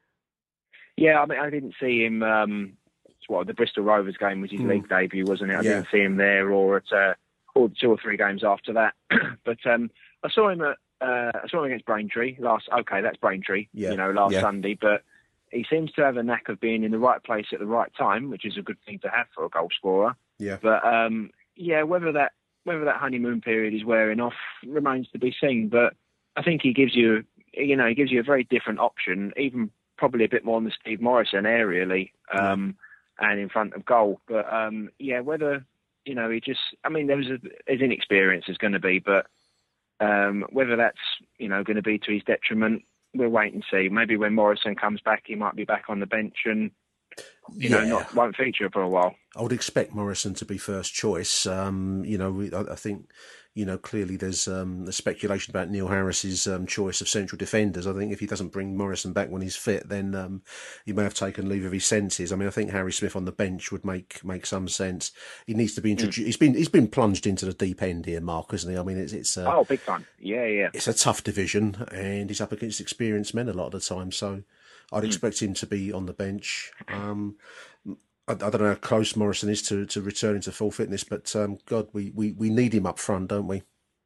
Yeah, I mean, I didn't see him. Um, what the Bristol Rovers game was his mm. league debut, wasn't it? I yeah. didn't see him there, or at uh, or two or three games after that. but um, I saw him at uh, I saw him against Braintree last. Okay, that's Braintree. Yeah. You know, last yeah. Sunday. But he seems to have a knack of being in the right place at the right time, which is a good thing to have for a goal scorer. Yeah. But um, yeah, whether that whether that honeymoon period is wearing off remains to be seen. But I think he gives you, you know, he gives you a very different option, even probably a bit more than Steve Morrison aerially um, yeah. and in front of goal. But um, yeah, whether you know he just, I mean, there was a, his inexperience is going to be, but um, whether that's you know going to be to his detriment, we'll wait and see. Maybe when Morrison comes back, he might be back on the bench and. You know, yeah. not won't feature for a while. I would expect Morrison to be first choice. Um, you know, we, I, I think, you know, clearly there's um, the speculation about Neil Harris's um, choice of central defenders. I think if he doesn't bring Morrison back when he's fit, then um, he may have taken leave of his senses. I mean, I think Harry Smith on the bench would make make some sense. He needs to be introduced. Mm. He's been he's been plunged into the deep end here, Mark, isn't he? I mean, it's it's uh, oh, big time. Yeah, yeah. It's a tough division, and he's up against experienced men a lot of the time. So. I'd expect him to be on the bench. Um, I, I don't know how close Morrison is to, to returning to full fitness, but um, God, we, we, we need him up front, don't we?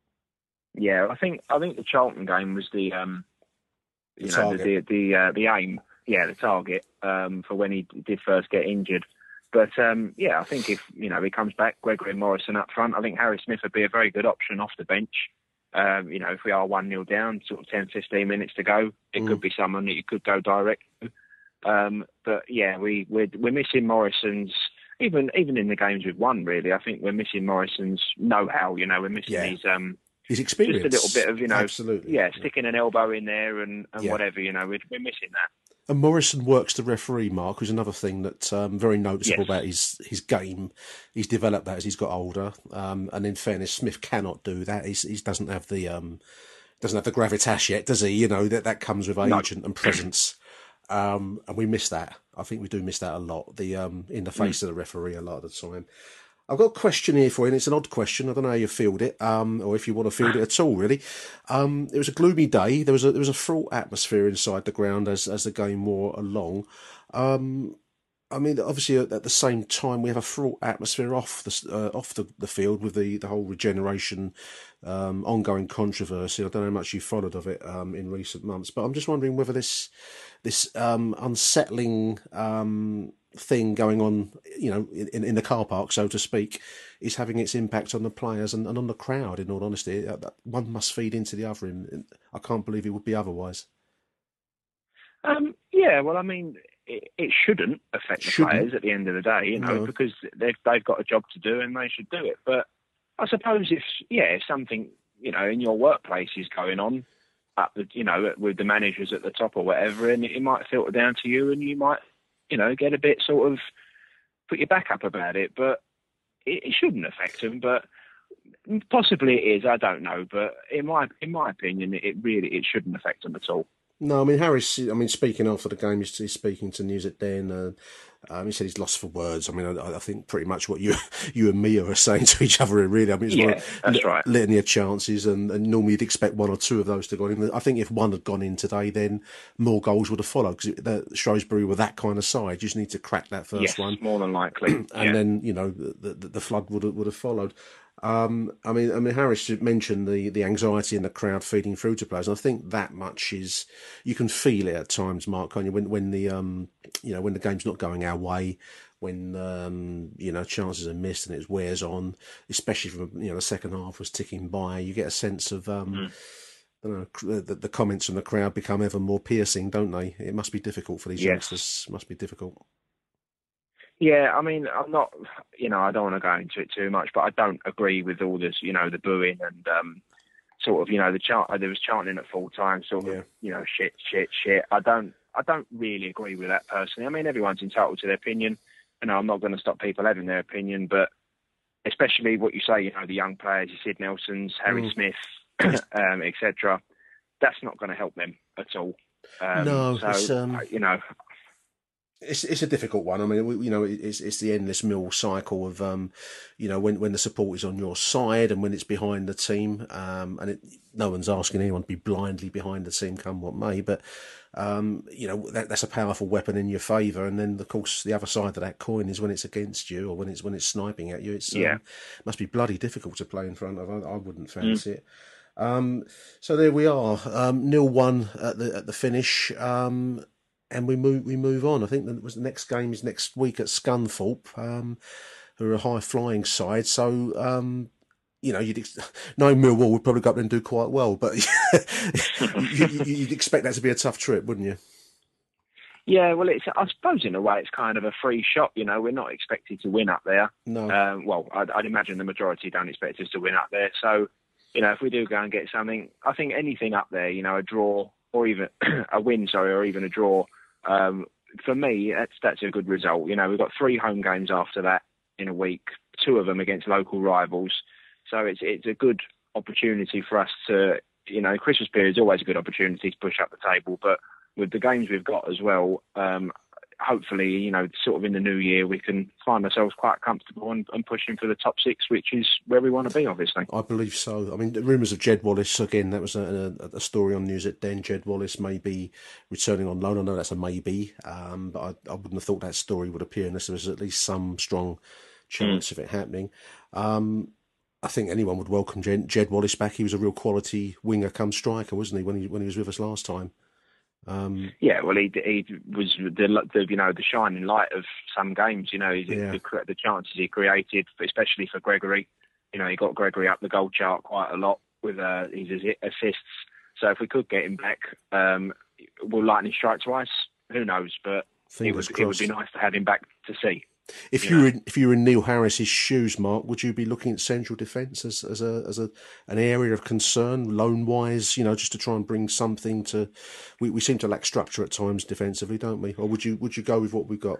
Yeah, I think I think the Charlton game was the um, you the know target. the the the, uh, the aim, yeah, the target um, for when he did first get injured. But um, yeah, I think if you know he comes back, Gregory and Morrison up front, I think Harry Smith would be a very good option off the bench. Um, you know, if we are one nil down, sort of ten, fifteen minutes to go, it mm. could be someone that you could go direct to. Um, but yeah, we, we're, we're missing Morrison's even even in the games we've won, really, I think we're missing Morrison's know-how. You know, we're missing Yeah. his um, his experience, just a little bit of you know, absolutely, yeah, sticking an elbow in there and, and Yeah. whatever. You know, we're, we're missing that. And Morrison works the referee, Mark, who's another thing that's um, very noticeable Yes. about his, his game. He's developed that as he's got older. Um, and in fairness, Smith cannot do that. He's, he doesn't have the um, doesn't have the gravitas yet, does he? You know, that, that comes with age No. and, and presence. Um, and we miss that. I think we do miss that a lot. The um, in the face Mm. of the referee a lot of the time. I've got a question here for you, and it's an odd question. I don't know how you field it, um, or if you want to field it at all, really. Um, it was a gloomy day. There was a there was a fraught atmosphere inside the ground as as the game wore along. Um, I mean, obviously, at, at the same time, we have a fraught atmosphere off the uh, off the, the field with the, the whole regeneration um, ongoing controversy. I don't know how much you followed of it um, in recent months, but I'm just wondering whether this this um, unsettling um, thing going on, you know, in, in the car park, so to speak, is having its impact on the players and, and on the crowd. In all honesty, one must feed into the other. And I can't believe it would be otherwise. Um, yeah, well, I mean, it, it shouldn't affect the Shouldn't. players at the end of the day, you know, No. because they've they've got a job to do and they should do it. But I suppose if yeah, if something you know in your workplace is going on, up the you know with the managers at the top or whatever, and it might filter down to you, and you might you know get a bit sort of put your back up about it, but it, it shouldn't affect them. But possibly it is, I don't know. But in my in my opinion, it really it shouldn't affect them at all. No, I mean, Harris, I mean, speaking after the game, he's, he's speaking to News at Den. Uh, um, he said he's lost for words. I mean, I, I think pretty much what you you and Mia are saying to each other, really. I mean, it's Yeah, one of that's li- right. litany of chances, and, and normally you'd expect one or two of those to go in. I think if one had gone in today, then more goals would have followed, because Shrewsbury were that kind of side. You just need to crack that first Yes, one. more than likely. and yeah. then, you know, the, the, the flood would have, would have followed. Um, I mean, I mean, Harris mentioned the, the anxiety in the crowd feeding through to players. And I think that much is, you can feel it at times, Mark, can't you? When when the um, you know, when the game's not going our way, when um, you know, chances are missed and it wears on, especially from you know the second half was ticking by. You get a sense of um, Mm. I don't know, the, the comments from the crowd become ever more piercing, don't they? It must be difficult for these Yes. youngsters. Must be difficult. Yeah, I mean, I'm not, you know, I don't want to go into it too much, but I don't agree with all this, you know, the booing and um, sort of, you know, the chant. There was chanting at full time, sort of, Yeah. you know, shit, shit, shit. I don't, I don't really agree with that personally. I mean, everyone's entitled to their opinion, and I'm not going to stop people having their opinion, but especially what you say, you know, the young players, your Sid Nelsons, Harry Mm. Smith, um, et cetera. That's not going to help them at all. Um, No, so it's, um, you know. It's it's a difficult one. I mean, we, you know, it's it's the endless mill cycle of, um, you know, when, when the support is on your side and when it's behind the team, um, and it, no one's asking anyone to be blindly behind the team, come what may. But um, you know, that, that's a powerful weapon in your favour. And then, of course, the other side of that coin is when it's against you or when it's when it's sniping at you. It's Yeah. um, it must be bloody difficult to play in front of. I, I wouldn't fancy it. Um, so there we are, um, nil one at the at the finish. Um, And we move we move on. I think that was the next game is next week at Scunthorpe, um, who are a high flying side. So um, you know, you'd ex- knowing Millwall would probably go up there and do quite well, but you, you, you'd expect that to be a tough trip, wouldn't you? Yeah, well, it's I suppose in a way it's kind of a free shot. You know, we're not expected to win up there. No. Um, well, I'd, I'd imagine the majority don't expect us to win up there. So, you know, if we do go and get something, I think anything up there, you know, a draw or even a win, sorry, or even a draw. Um, for me, that's that's a good result. You know, we've got three home games after that in a week, two of them against local rivals. So it's it's a good opportunity for us to, you know, Christmas period is always a good opportunity to push up the table. But with the games we've got as well, um, hopefully, you know, sort of in the new year, we can find ourselves quite comfortable and, and pushing for the top six, which is where we want to be, obviously. I believe so. I mean, the rumours of Jed Wallace, again, that was a, a, a story on News at Den. Jed Wallace may be returning on loan. I know that's a maybe, um, but I, I wouldn't have thought that story would appear unless there was at least some strong chance mm. of it happening. Um, I think anyone would welcome Jed, Jed Wallace back. He was a real quality winger come striker, wasn't he, when he, when he was with us last time? Um, yeah, well, he he was the, the you know the shining light of some games. You know, yeah. the, the chances he created, especially for Gregory. You know, he got Gregory up the goal chart quite a lot with uh, his assists. So if we could get him back, um, will lightning strike twice? Who knows? But it would, it would be nice to have him back to see. If you you know. were in, if you were in Neil Harris's shoes, Mark, would you be looking at central defence as as a as a an area of concern, loan wise? You know, just to try and bring something to. We, we seem to lack structure at times defensively, don't we? Or would you would you go with what we've got?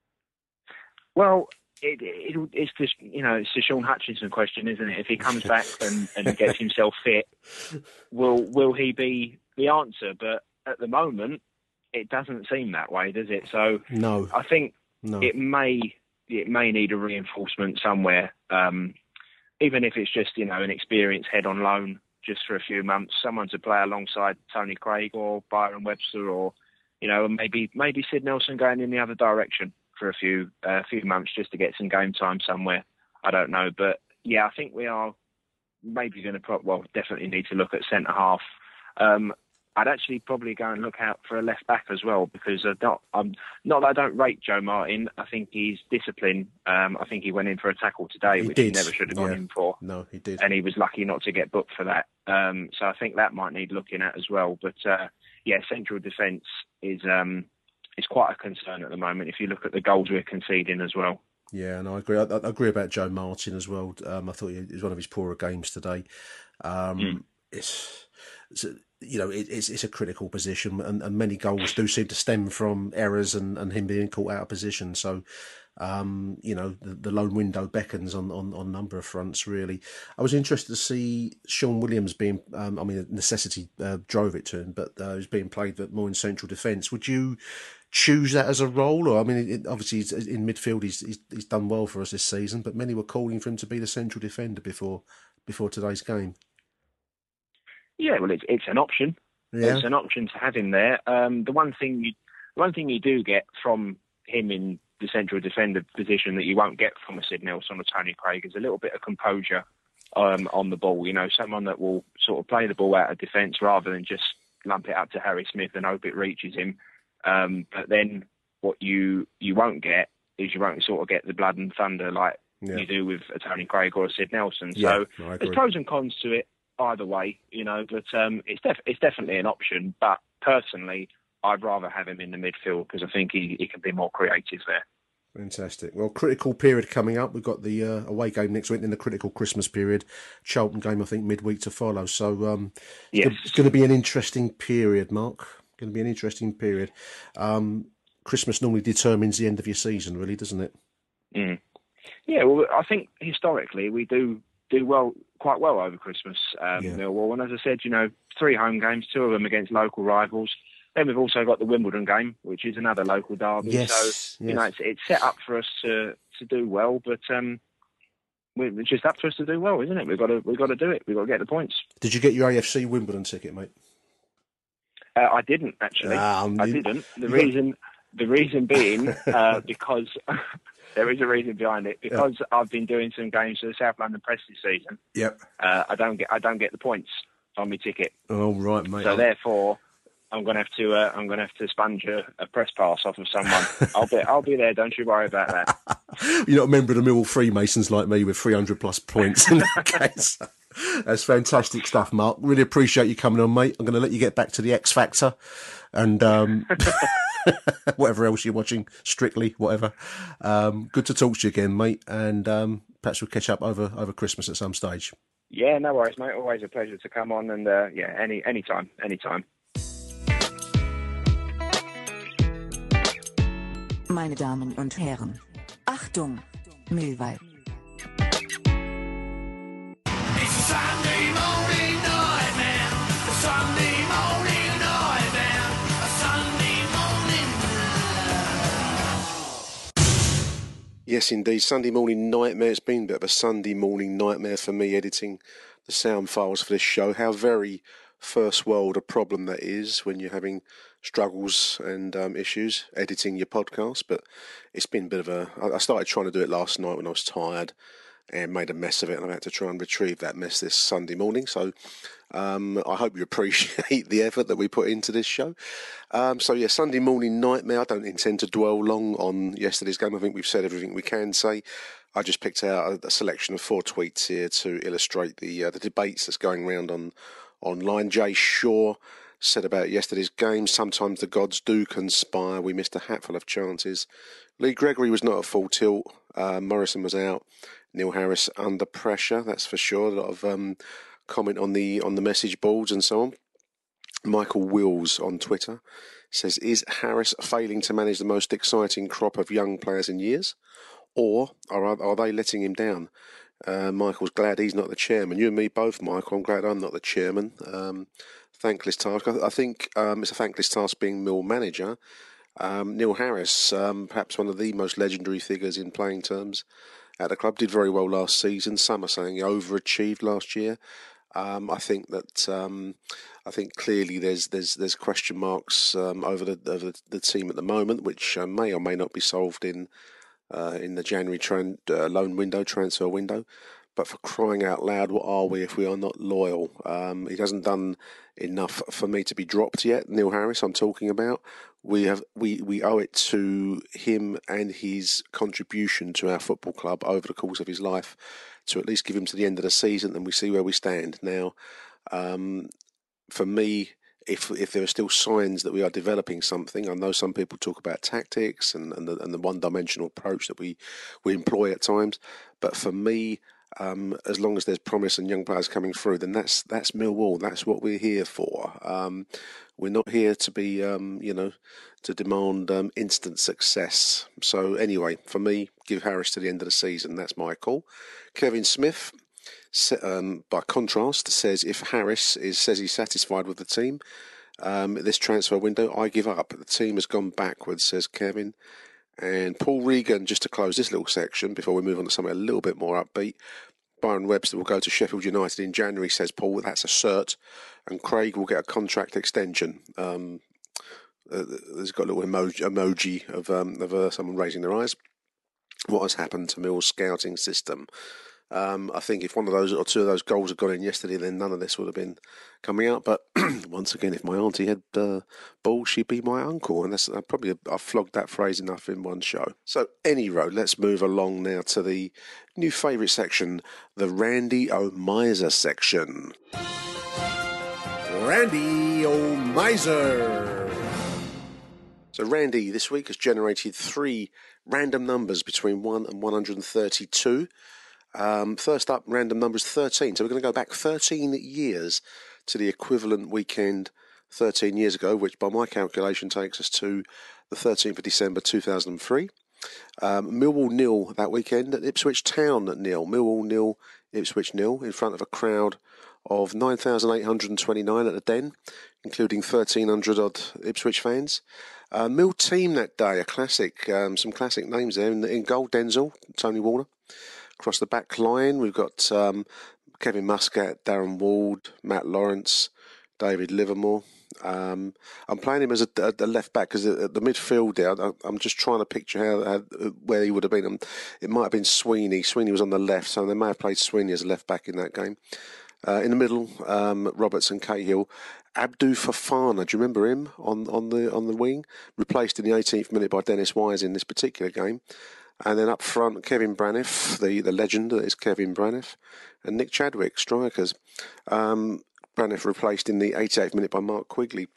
Well, it, it, it's just, you know, it's the Sean Hutchinson question, isn't it? If he comes back and, and gets himself fit, will will he be the answer? But at the moment, it doesn't seem that way, does it? So no, I think no. it may it may need a reinforcement somewhere, um, even if it's just, you know, an experienced head on loan just for a few months, someone to play alongside Tony Craig or Byron Webster, or, you know, maybe maybe Sid Nelson going in the other direction for a few uh, few months just to get some game time somewhere. I don't know, but yeah, I think we are maybe going to pro- well definitely need to look at centre half. Um, I'd actually probably go and look out for a left back as well, because I don't, I'm not that I don't rate Joe Martin. I think he's disciplined. Um, I think he went in for a tackle today, he which did. he never should have gone yeah. in for. No, he did, and he was lucky not to get booked for that. Um, so I think that might need looking at as well. But uh, yeah, central defence is um, is quite a concern at the moment. If you look at the goals we're conceding as well. Yeah, and I agree. I, I agree about Joe Martin as well. Um, I thought it was one of his poorer games today. Um, mm. It's, it's a, you know, it, it's it's a critical position, and, and many goals do seem to stem from errors and, and him being caught out of position. So, um, you know, the, the loan window beckons on, on, on a number of fronts, really. I was interested to see Sean Williams being, um, I mean, necessity uh, drove it to him, but uh, he was being played more in central defence. Would you choose that as a role? Or, I mean, it, obviously he's, in midfield he's, he's he's done well for us this season, but many were calling for him to be the central defender before before today's game. Yeah, well, it's it's an option. Yeah. It's an option to have him there. Um, the one thing you, the one thing you do get from him in the central defender position that you won't get from a Sid Nelson or Tony Craig is a little bit of composure um, on the ball. You know, someone that will sort of play the ball out of defence rather than just lump it up to Harry Smith and hope it reaches him. Um, but then what you you won't get is you won't sort of get the blood and thunder like yeah. you do with a Tony Craig or a Sid Nelson. Yeah, so no, there's pros and cons to it either way, you know, but um, it's, def- it's definitely an option. But personally, I'd rather have him in the midfield because I think he, he can be more creative there. Fantastic. Well, critical period coming up. We've got the uh, away game next week, in the critical Christmas period. Charlton game, I think, midweek to follow. So um, yes. it's going to be an interesting period, Mark. Going to be an interesting period. Um, Christmas normally determines the end of your season, really, doesn't it? Mm. Yeah, well, I think historically we do do well, quite well over Christmas, um, yeah. Millwall. And as I said, you know, three home games, two of them against local rivals. Then we've also got the Wimbledon game, which is another local derby. Yes, so, you yes. know, it's, it's set up for us to, to do well, but um, it's just up to us to do well, isn't it? We've got to we've got to do it. We've got to get the points. Did you get your A F C Wimbledon ticket, mate? Uh, I didn't actually. Um, I you, didn't. The reason, the reason being, uh, because there is a reason behind it. Because yeah. I've been doing some games for the South London Press this season. Yep. Uh, I don't get I don't get the points on my ticket. Oh right, mate. So therefore, I'm gonna have to uh, I'm gonna have to sponge a, a press pass off of someone. I'll be I'll be there. Don't you worry about that. You're not a member of the Millwall Freemasons like me with three hundred plus points in that case. That's fantastic stuff, Mark. Really appreciate you coming on, mate. I'm going to let you get back to the X Factor and um, whatever else you're watching, Strictly, whatever. Um, good to talk to you again, mate. And um, perhaps we'll catch up over, over Christmas at some stage. Yeah, no worries, mate. Always a pleasure to come on. And uh, yeah, any any time, any time. Meine Damen und Herren, Achtung, Millwall. Sunday morning nightmare, a Sunday morning nightmare, a Sunday morning nightmare. Yes, indeed, Sunday morning nightmare. It's been a bit of a Sunday morning nightmare for me editing the sound files for this show. How very first world a problem that is when you're having struggles and um, issues editing your podcast. But it's been a bit of a... I started trying to do it last night when I was tired and made a mess of it, and I've had to try and retrieve that mess this Sunday morning. So um, I hope you appreciate the effort that we put into this show. Um, so yeah, Sunday morning nightmare. I don't intend to dwell long on yesterday's game. I think we've said everything we can say. I just picked out a, a selection of four tweets here to illustrate the uh, the debates that's going around on online. Jay Shaw said about yesterday's game. Sometimes the gods do conspire. We missed a hatful of chances. Lee Gregory was not at full tilt. Uh, Morrison was out. Neil Harris under pressure, that's for sure. A lot of um, comment on the on the message boards and so on. Michael Wills on Twitter says, is Harris failing to manage the most exciting crop of young players in years? Or are, are they letting him down? Uh, Michael's glad he's not the chairman. You and me both, Michael. I'm glad I'm not the chairman. Um, thankless task. I, I think um, it's a thankless task being Mill manager. Um, Neil Harris, um, perhaps one of the most legendary figures in playing terms at the club, did very well last season. Some are saying he overachieved last year. Um, I think that um, I think clearly there's there's there's question marks um, over the over the team at the moment, which uh, may or may not be solved in uh, in the January tran- uh, loan window, transfer window. But for crying out loud, what are we if we are not loyal? Um, he hasn't done enough for me to be dropped yet. Neil Harris, I'm talking about. We have we, we owe it to him and his contribution to our football club over the course of his life to at least give him to the end of the season, and we see where we stand now. Um, for me, if if there are still signs that we are developing something, I know some people talk about tactics and, and the and the one-dimensional approach that we, we employ at times, but for me, Um, as long as there's promise and young players coming through, then that's that's Millwall. That's what we're here for. Um, we're not here to be, um, you know, to demand um, instant success. So anyway, for me, give Harris to the end of the season. That's my call. Kevin Smith, um, by contrast, says if Harris is says he's satisfied with the team, um, this transfer window, I give up. The team has gone backwards, says Kevin. And Paul Regan, just to close this little section before we move on to something a little bit more upbeat, Byron Webster will go to Sheffield United in January, says Paul. That's a cert. And Craig will get a contract extension. Um, uh, there's got a little emoji, emoji of, um, of uh, someone raising their eyes. What has happened to Mill's scouting system? Um, I think if one of those or two of those goals had gone in yesterday, then none of this would have been coming out. But once again, if my auntie had uh, balls, she'd be my uncle. And that's uh, probably, I've flogged that phrase enough in one show. So, any road, let's move along now to the new favourite section, the Randy O'Miser section. Randy O'Miser. So, Randy this week has generated three random numbers between one and one hundred thirty-two. Um, first up, random numbers thirteen. So we're going to go back thirteen years to the equivalent weekend thirteen years ago, which by my calculation takes us to the thirteenth of December two thousand three. Um, Millwall nil that weekend at Ipswich Town nil. Millwall nil, Ipswich nil in front of a crowd of nine thousand eight hundred twenty-nine at the Den, including thirteen hundred odd Ipswich fans. Uh, Mill team that day, a classic, um, some classic names there. In, in goal, Denzel, Tony Warner. Across the back line, we've got um, Kevin Muscat, Darren Ward, Matt Lawrence, David Livermore. Um, I'm playing him as a, a, a left back because at the midfield there, I, I'm just trying to picture how, how where he would have been. Um, it might have been Sweeney. Sweeney was on the left, so they may have played Sweeney as a left back in that game. Uh, in the middle, um, Robertson, Cahill, Abdou Fofana. Do you remember him on, on the on the wing? Replaced in the eighteenth minute by Dennis Wise in this particular game. And then up front, Kevin Braniff, the, the legend that is Kevin Braniff, and Nick Chadwick, strikers. Um, Braniff replaced in the eighty-eighth minute by Mark Quigley.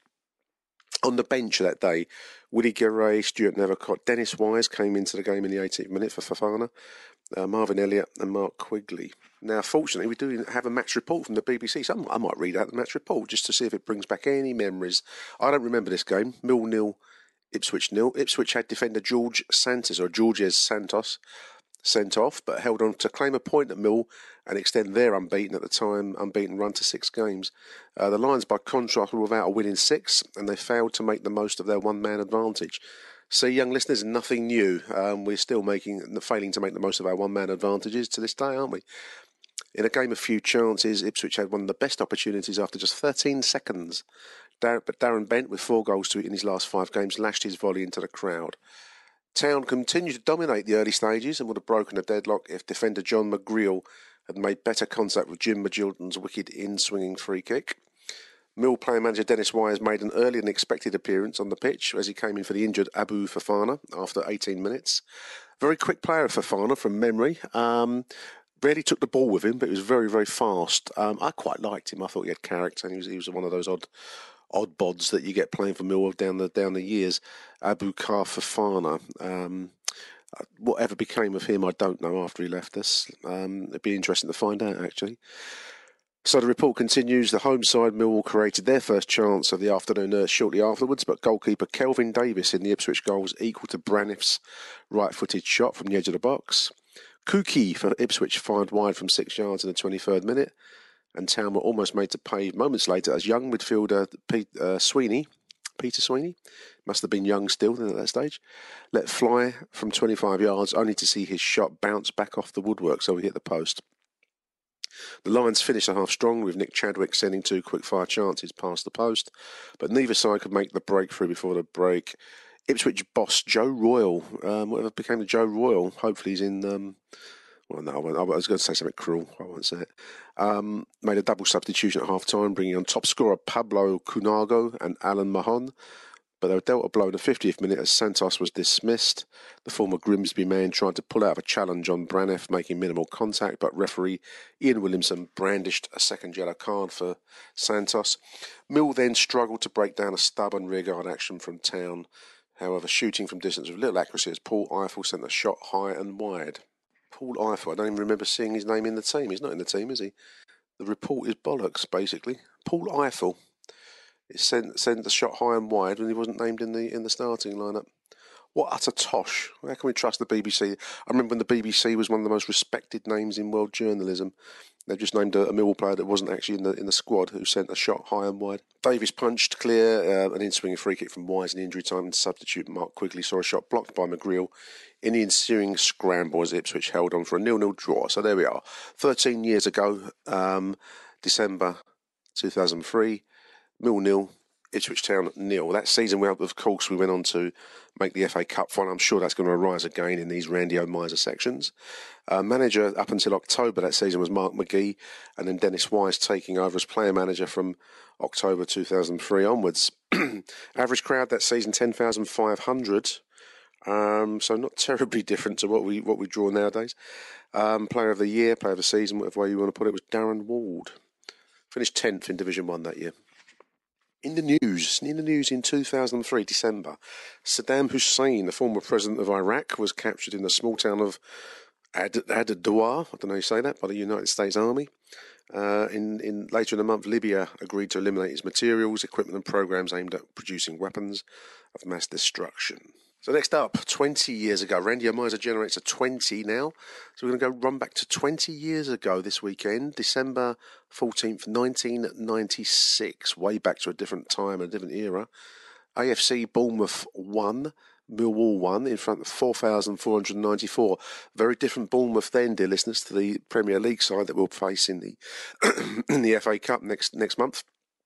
On the bench that day, Woody Garay, Stuart Nethercott, Dennis Wise came into the game in the eighteenth minute for Fofana, uh, Marvin Elliott and Mark Quigley. Now, fortunately, we do have a match report from the B B C, so I might read out the match report just to see if it brings back any memories. I don't remember this game. Mill nil. Ipswich nil. Ipswich had defender George Santos, or Georges Santos, sent off, but held on to claim a point at Mill and extend their unbeaten at the time, unbeaten run to six games. Uh, the Lions, by contrast, were without a win in six, and they failed to make the most of their one-man advantage. See, young listeners, nothing new. Um, we're still making, failing to make the most of our one-man advantages to this day, aren't we? In a game of few chances, Ipswich had one of the best opportunities after just thirteen seconds. But Darren Bent, with four goals to it in his last five games, lashed his volley into the crowd. Town continued to dominate the early stages and would have broken the deadlock if defender John McGreal had made better contact with Jim Magilton's wicked in-swinging free kick. Mill player manager Dennis Wise made an early and expected appearance on the pitch as he came in for the injured Abu Fofana after eighteen minutes. Very quick player of Fofana from memory. Um, Rarely took the ball with him, but he was very, very fast. Um, I quite liked him. I thought he had character, and he was, he was one of those odd odd bods that you get playing for Millwall down the down the years. Abubakar Fofana. Um, whatever became of him, I don't know after he left us. Um, it'd be interesting to find out, actually. So the report continues. The home side, Millwall, created their first chance of the afternoon uh, shortly afterwards, but goalkeeper Kelvin Davis in the Ipswich goal was equal to Braniff's right-footed shot from the edge of the box. Kuki for Ipswich fired wide from six yards in the twenty-third minute, and Town were almost made to pay moments later as young midfielder Pete, uh, Sweeney, Peter Sweeney, must have been young still then at that stage, let fly from twenty-five yards only to see his shot bounce back off the woodwork so he hit the post. The Lions finished the half strong with Nick Chadwick sending two quick-fire chances past the post, but neither side could make the breakthrough before the break. Ipswich boss Joe Royal, um, whatever became of Joe Royal, hopefully he's in... Um, well, no, I, won't, I was going to say something cruel, I won't say it. Um, made a double substitution at half-time, bringing on top scorer Pablo Cunago and Alan Mahon. But they were dealt a blow in the fiftieth minute as Santos was dismissed. The former Grimsby man tried to pull out of a challenge on Braniff, making minimal contact, but referee Ian Williamson brandished a second yellow card for Santos. Mill then struggled to break down a stubborn rearguard action from Town, however, shooting from distance with little accuracy as Paul Eiffel sent a shot high and wide. Paul Eiffel, I don't even remember seeing his name in the team. He's not in the team, is he? The report is bollocks, basically. Paul Eiffel. It sent sent the shot high and wide when he wasn't named in the in the starting lineup. What utter tosh! How can we trust the B B C? I remember when the B B C was one of the most respected names in world journalism. They just named a, a Millwall player that wasn't actually in the in the squad who sent a shot high and wide. Davis punched clear, uh, an in-swinging free kick from Wise in injury time, and substitute Mark Quigley saw a shot blocked by McGreal. In the ensuing scramble as Ipswich held on for a nil-nil draw. So there we are. thirteen years ago, um, December two thousand three. Mill nil, Ipswich Town nil. That season, we, of course, we went on to make the F A Cup final. I'm sure that's going to arise again in these Randy O'Miser sections. Uh, manager up until October that season was Mark McGee, and then Dennis Wise taking over as player manager from October two thousand three onwards. Average crowd that season, ten thousand five hundred. Um, so not terribly different to what we what we draw nowadays. Um, player of the year, player of the season, whatever way you want to put it, was Darren Ward. Finished tenth in Division One that year. In the news, in the news in two thousand three, December, Saddam Hussein, the former president of Iraq, was captured in the small town of Ad Adadawar, I don't know how you say that, by the United States Army. Uh, in, in later in the month, Libya agreed to eliminate its materials, equipment and programs aimed at producing weapons of mass destruction. So next up, twenty years ago, Randy O'Miser generates a twenty now. So we're going to go run back to twenty years ago this weekend, December fourteenth, nineteen ninety-six, way back to a different time, a different era. A F C Bournemouth won, Millwall won in front of four thousand four hundred ninety-four. Very different Bournemouth then, dear listeners, to the Premier League side that we'll face in the in the F A Cup next next month.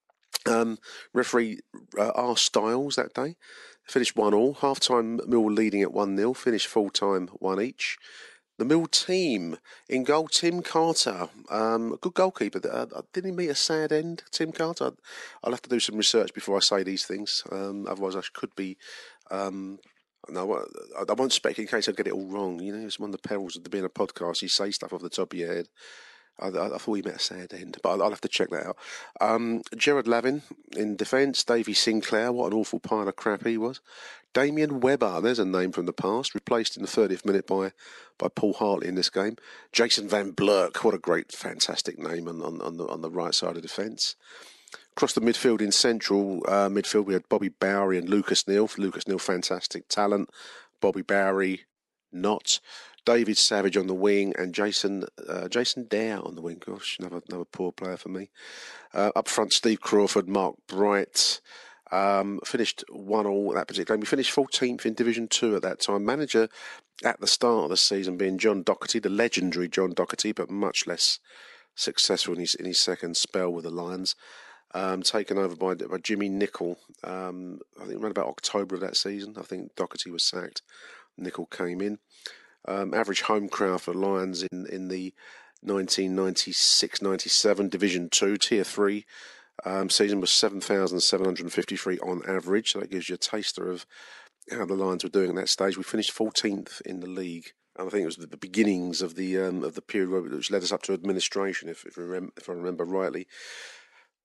Um, referee uh, R. Styles that day. Finished one all. Half-time, Mill leading at one nil. Finished full-time, one each. The Mill team. In goal, Tim Carter. Um, a good goalkeeper. Uh, didn't he meet a sad end, Tim Carter? I'll have to do some research before I say these things. Um, otherwise, I could be... Um, no, I won't speak in case I get it all wrong. You know, it's one of the perils of being a podcast. You say stuff off the top of your head. I, I thought he met a sad end, but I'll, I'll have to check that out. Um, Gerard Lavin in defence. Davy Sinclair, what an awful pile of crap he was. Damien Webber, there's a name from the past, replaced in the thirtieth minute by by Paul Hartley in this game. Jason Van Blurk, what a great, fantastic name on, on, on, the, on the right side of defence. Across the midfield in central uh, midfield, we had Bobby Bowery and Lucas Neal. Lucas Neal, fantastic talent. Bobby Bowery, not. David Savage on the wing and Jason uh, Jason Dare on the wing. Gosh, another another poor player for me. Uh, up front, Steve Crawford, Mark Bright. Um, finished one all that particular game. We finished fourteenth in Division Two at that time. Manager at the start of the season being John Docherty, the legendary John Docherty, but much less successful in his in his second spell with the Lions. Um, taken over by, by Jimmy Nichol. Um, I think around about October of that season. I think Docherty was sacked. Nichol came in. Um, average home crowd for Lions in, in the nineteen ninety-six ninety-seven Division two, Tier three um, season was seven thousand seven hundred fifty-three on average. So that gives you a taster of how the Lions were doing at that stage. We finished fourteenth in the league. And I think it was the, the beginnings of the um, of the period which led us up to administration, if if, rem- if I remember rightly.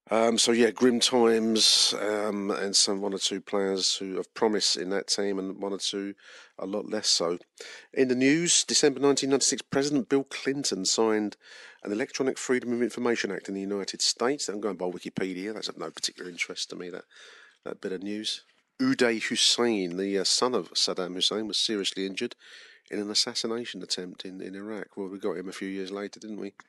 Um, so yeah, grim times, um, and some one or two players who have promise in that team, and one or two a lot less so. In the news, December nineteen ninety-six, President Bill Clinton signed an Electronic Freedom of Information Act in the United States. I'm going by Wikipedia. That's of no particular interest to me, that that bit of news. Uday Hussein, the uh, son of Saddam Hussein, was seriously injured in an assassination attempt in, in Iraq. Well, we got him a few years later, didn't we?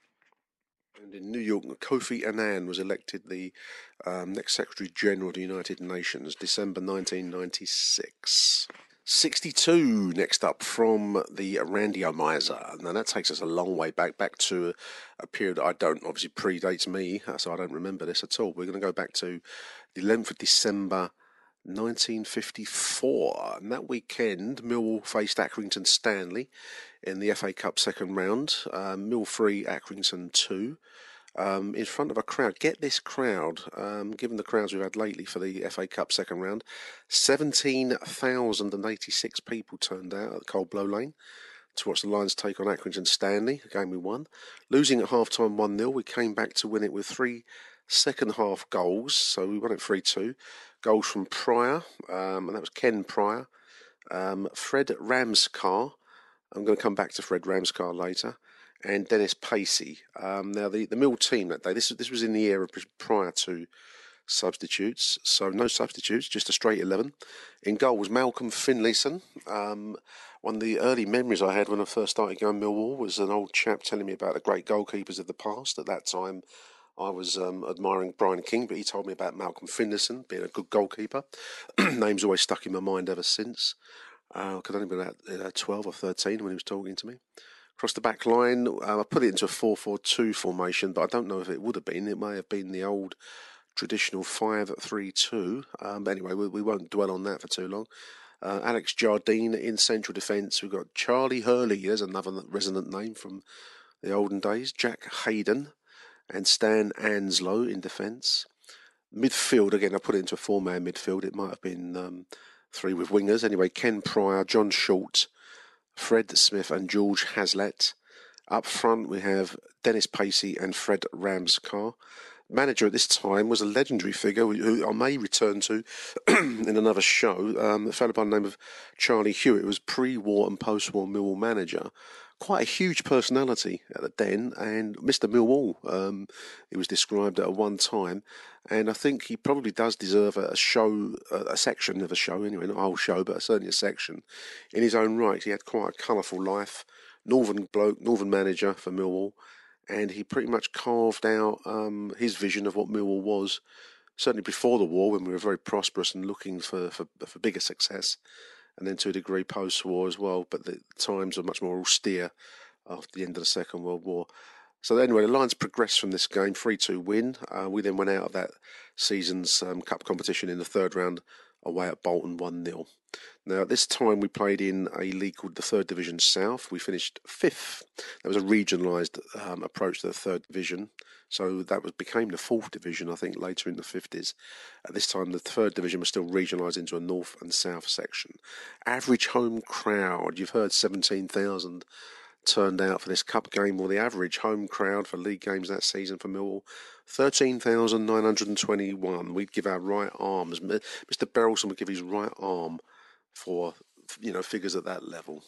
And in New York, Kofi Annan was elected the um, next Secretary General of the United Nations, December nineteen ninety-six. sixty-two next up from the Randomizer. Now that takes us a long way back, back to a, a period that I don't, obviously predates me, so I don't remember this at all. We're going to go back to the eleventh of December nineteen fifty-four, and that weekend Millwall faced Accrington Stanley in the F A Cup second round. um, Mill three, Accrington two, um, in front of a crowd. Get this crowd, um, given the crowds we've had lately for the F A Cup second round, seventeen thousand eighty-six people turned out at Cold Blow Lane to watch the Lions take on Accrington Stanley, a game we won. Losing at half-time one nil, we came back to win it with three second-half goals, so we won it three two. Goals from Pryor, um, and that was Ken Pryor, um, Fred Ramscar. I'm going to come back to Fred Ramscar later, and Dennis Pacey. Um, now, the, the Mill team that day, this, this was in the era prior to substitutes, so no substitutes, just a straight eleven. In goal was Malcolm Finlayson. Um, one of the early memories I had when I first started going Millwall was an old chap telling me about the great goalkeepers of the past. At that time, I was um, admiring Brian King, but he told me about Malcolm Finlayson being a good goalkeeper. Name's always stuck in my mind ever since. Uh, I could only be about uh, twelve or thirteen when he was talking to me. Across the back line, uh, I put it into a four four two formation, but I don't know if it would have been. It may have been the old traditional five three two. Um, but anyway, we, we won't dwell on that for too long. Uh, Alex Jardine in central defence. We've got Charlie Hurley. There's another resonant name from the olden days. Jack Hayden and Stan Anslow in defence. Midfield, again, I put it into a four-man midfield. It might have been um, three with wingers. Anyway, Ken Pryor, John Short, Fred Smith and George Hazlett. Up front, we have Dennis Pacey and Fred Ramscar. Manager at this time was a legendary figure who I may return to in another show, um, a fellow by the name of Charlie Hewitt. It was pre-war and post-war Millwall manager. Quite a huge personality at the Den, and Mister Millwall, um, he was described at one time, and I think he probably does deserve a show, a section of a show anyway, not a whole show, but certainly a section in his own right. He had quite a colourful life, northern bloke, northern manager for Millwall, and he pretty much carved out um, his vision of what Millwall was, certainly before the war, when we were very prosperous and looking for, for, for bigger success, and then to a degree post-war as well, but the times were much more austere after the end of the Second World War. So anyway, the Lions progressed from this game, three two win. Uh, we then went out of that season's um, cup competition in the third round away at Bolton one nil. Now, at this time, we played in a league called the Third Division South. We finished fifth. That was a regionalised um, approach to the Third Division. So that was became the Fourth Division, I think, later in the fifties. At this time, the Third Division was still regionalised into a North and South section. Average home crowd, you've heard seventeen thousand turned out for this cup game. Well, the average home crowd for league games that season for Millwall, thirteen thousand nine hundred twenty-one. We'd give our right arms. Mister Berylson would give his right arm for, you know, figures at that level.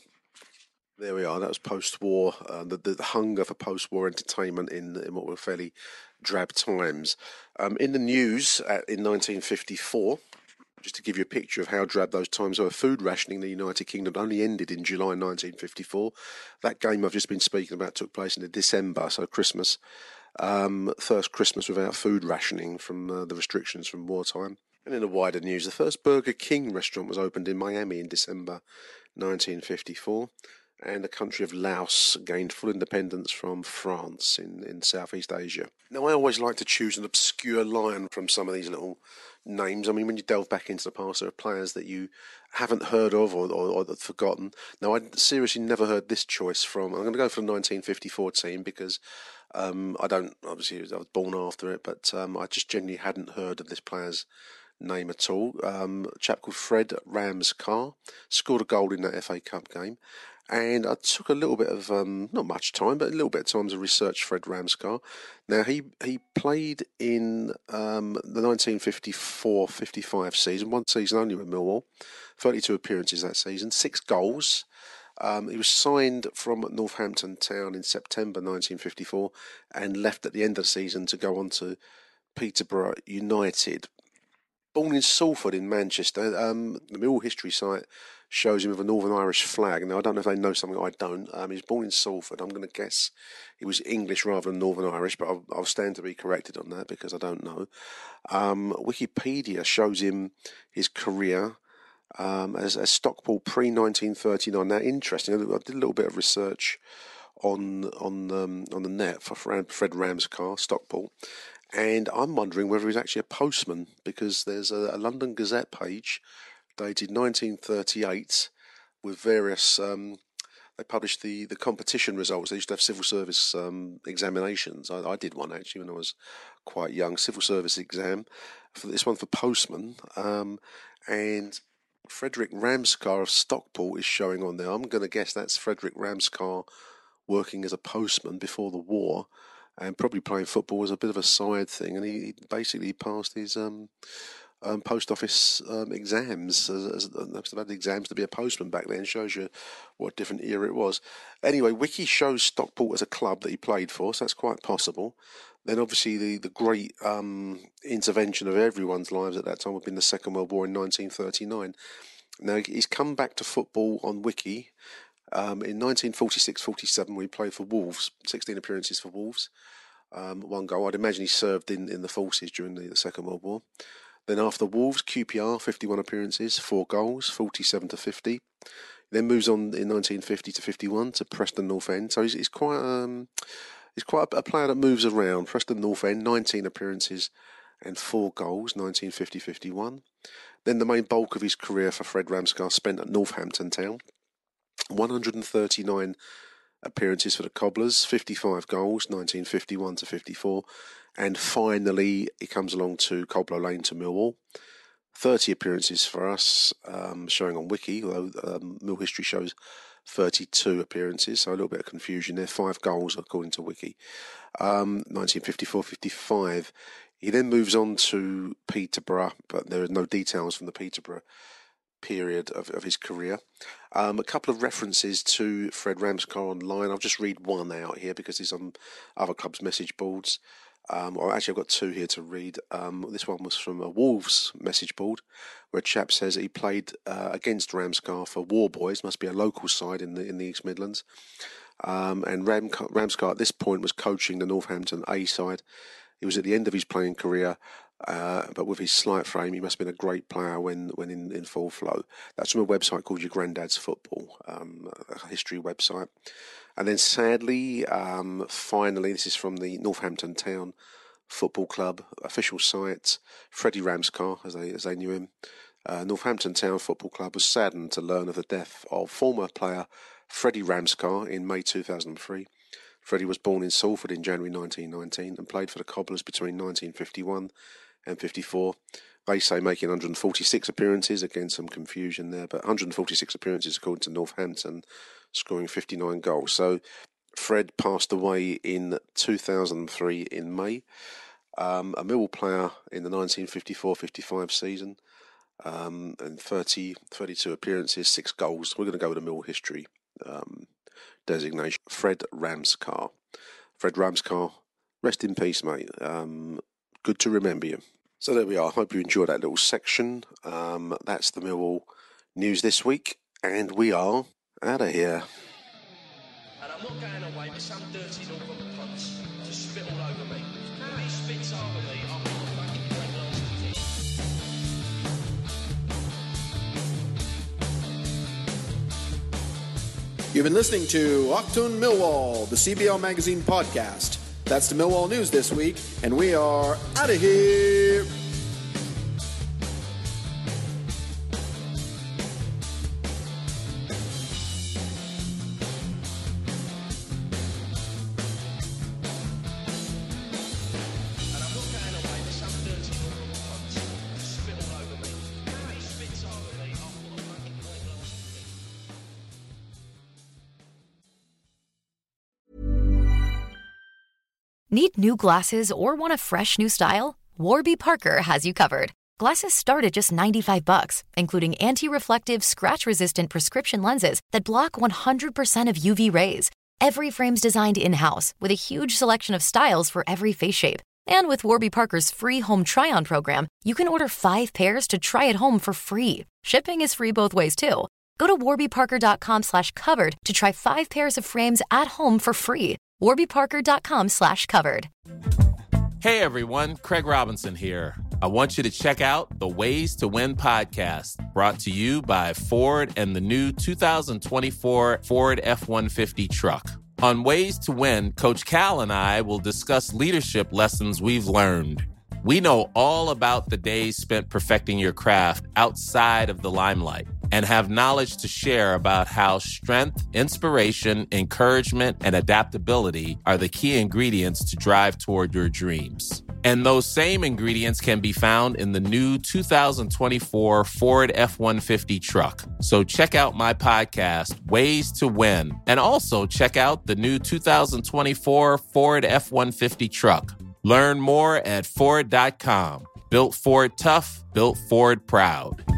There we are. That was post-war, uh, the, the hunger for post-war entertainment in, in what were fairly drab times. Um, in the news at, in nineteen fifty-four, just to give you a picture of how drab those times were, food rationing in the United Kingdom only ended in July nineteen fifty-four. That game I've just been speaking about took place in December, so Christmas. Um, first Christmas without food rationing from uh, the restrictions from wartime. And in the wider news, the first Burger King restaurant was opened in Miami in December nineteen fifty-four. And the country of Laos gained full independence from France in, in Southeast Asia. Now, I always like to choose an obscure line from some of these little names. I mean, when you delve back into the past, there are players that you haven't heard of or, or, or forgotten. Now, I seriously never heard this choice from... I'm going to go for the nineteen fifty-four team because um, I don't... Obviously, I was born after it, but um, I just genuinely hadn't heard of this player's name at all. Um, a chap called Fred Ramscar scored a goal in that F A Cup game. And I took a little bit of, um, not much time, but a little bit of time to research Fred Ramscar. Now, he, he played in um, the nineteen fifty-four fifty-five season, one season only with Millwall, thirty-two appearances that season, six goals. Um, he was signed from Northampton Town in September nineteen fifty-four and left at the end of the season to go on to Peterborough United. Born in Salford in Manchester, um, the Millwall history site shows him with a Northern Irish flag. Now, I don't know if they know something I don't. Um, he was born in Salford. I'm going to guess he was English rather than Northern Irish, but I'll, I'll stand to be corrected on that because I don't know. Um, Wikipedia shows him his career um, as, as Stockport pre nineteen thirty-nine. Now, interesting, I did a little bit of research on on um, on the net for Fred Ramscar, Stockport. And I'm wondering whether he's actually a postman, because there's a, a London Gazette page dated nineteen thirty-eight with various, um, they published the, the competition results. They used to have civil service um, examinations. I, I did one actually when I was quite young, civil service exam, for this one for postman. Um, and Frederick Ramscar of Stockport is showing on there. I'm going to guess that's Frederick Ramscar working as a postman before the war, and probably playing football was a bit of a side thing. And he, he basically passed his um, um, post office um, exams. As, as, as had the exams to be a postman back then. Shows you what a different era it was. Anyway, Wiki shows Stockport as a club that he played for, so that's quite possible. Then obviously the, the great um, intervention of everyone's lives at that time would have been the Second World War in nineteen thirty-nine. Now, he's come back to football on Wiki Um, in nineteen forty-six forty-seven, we played for Wolves, sixteen appearances for Wolves, um, one goal. I'd imagine he served in, in the forces during the, the Second World War. Then after Wolves, Q P R, fifty-one appearances, four goals, forty-seven to fifty. Then moves on in nineteen fifty to fifty-one to Preston North End. So he's, he's quite um, he's quite a, a player that moves around. Preston North End, nineteen appearances and four goals, nineteen fifty to fifty-one. Then the main bulk of his career for Fred Ramscar spent at Northampton Town. one hundred thirty-nine appearances for the Cobblers, fifty-five goals, nineteen fifty-one to fifty-four, and finally he comes along to Cobblow Lane to Millwall. thirty appearances for us, um, showing on Wiki, although um, Mill history shows thirty-two appearances, so a little bit of confusion there. Five goals according to Wiki. Um, nineteen fifty-four fifty-five. He then moves on to Peterborough, but there are no details from the Peterborough period of, of his career. Um, a couple of references to Fred Ramscar online. I'll just read one out here because he's on other clubs' message boards. Um, or actually, I've got two here to read. Um, this one was from a Wolves message board, where a chap says he played uh, against Ramscar for War Boys, must be a local side in the in the East Midlands. Um, and Ram, Ramscar at this point was coaching the Northampton A side. He was at the end of his playing career. Uh, but with his slight frame, he must have been a great player when, when in, in full flow. That's from a website called Your Granddad's Football, um, a history website. And then sadly, um, finally, this is from the Northampton Town Football Club official site, Freddie Ramscar, as they, as they knew him. Uh, Northampton Town Football Club was saddened to learn of the death of former player Freddie Ramscar in May two thousand three. Freddie was born in Salford in January nineteen nineteen and played for the Cobblers between nineteen fifty-one and fifty-four. They say making one hundred forty-six appearances, again some confusion there, but one hundred forty-six appearances according to Northampton, scoring fifty-nine goals. So Fred passed away in two thousand three in May. Um, a Millwall player in the nineteen fifty-four fifty-five season, um, and thirty, thirty-two appearances, six goals. We're going to go with the Millwall history um, designation. Fred Ramscar. Fred Ramscar, rest in peace, mate. Um, good to remember you. So there we are. I hope you enjoyed that little section. Um, that's the Millwall news this week, and we are out of here. And I'm not going away with some dirty Northern cunts to spit all over me. When he spits over me, I'll put a fucking great nasty thing. You've been listening to Achtung Millwall, the C B L Magazine podcast. That's the Millwall news this week, and we are out of here. Need new glasses or want a fresh new style? Warby Parker has you covered. Glasses start at just ninety-five bucks, including anti-reflective, scratch-resistant prescription lenses that block one hundred percent of U V rays. Every frame's designed in-house with a huge selection of styles for every face shape. And with Warby Parker's free home try-on program, you can order five pairs to try at home for free. Shipping is free both ways, too. Go to warbyparker.com slash covered to try five pairs of frames at home for free. warbyparker.com slash covered. Hey, everyone. Craig Robinson here. I want you to check out the Ways to Win podcast, brought to you by Ford and the new two thousand twenty-four Ford F one fifty truck. On Ways to Win, Coach Cal and I will discuss leadership lessons we've learned. We know all about the days spent perfecting your craft outside of the limelight and have knowledge to share about how strength, inspiration, encouragement, and adaptability are the key ingredients to drive toward your dreams. And those same ingredients can be found in the new two thousand twenty-four Ford F one fifty truck. So check out my podcast, Ways to Win, and also check out the new two thousand twenty-four Ford F one fifty truck. Learn more at Ford dot com. Built Ford tough, built Ford proud.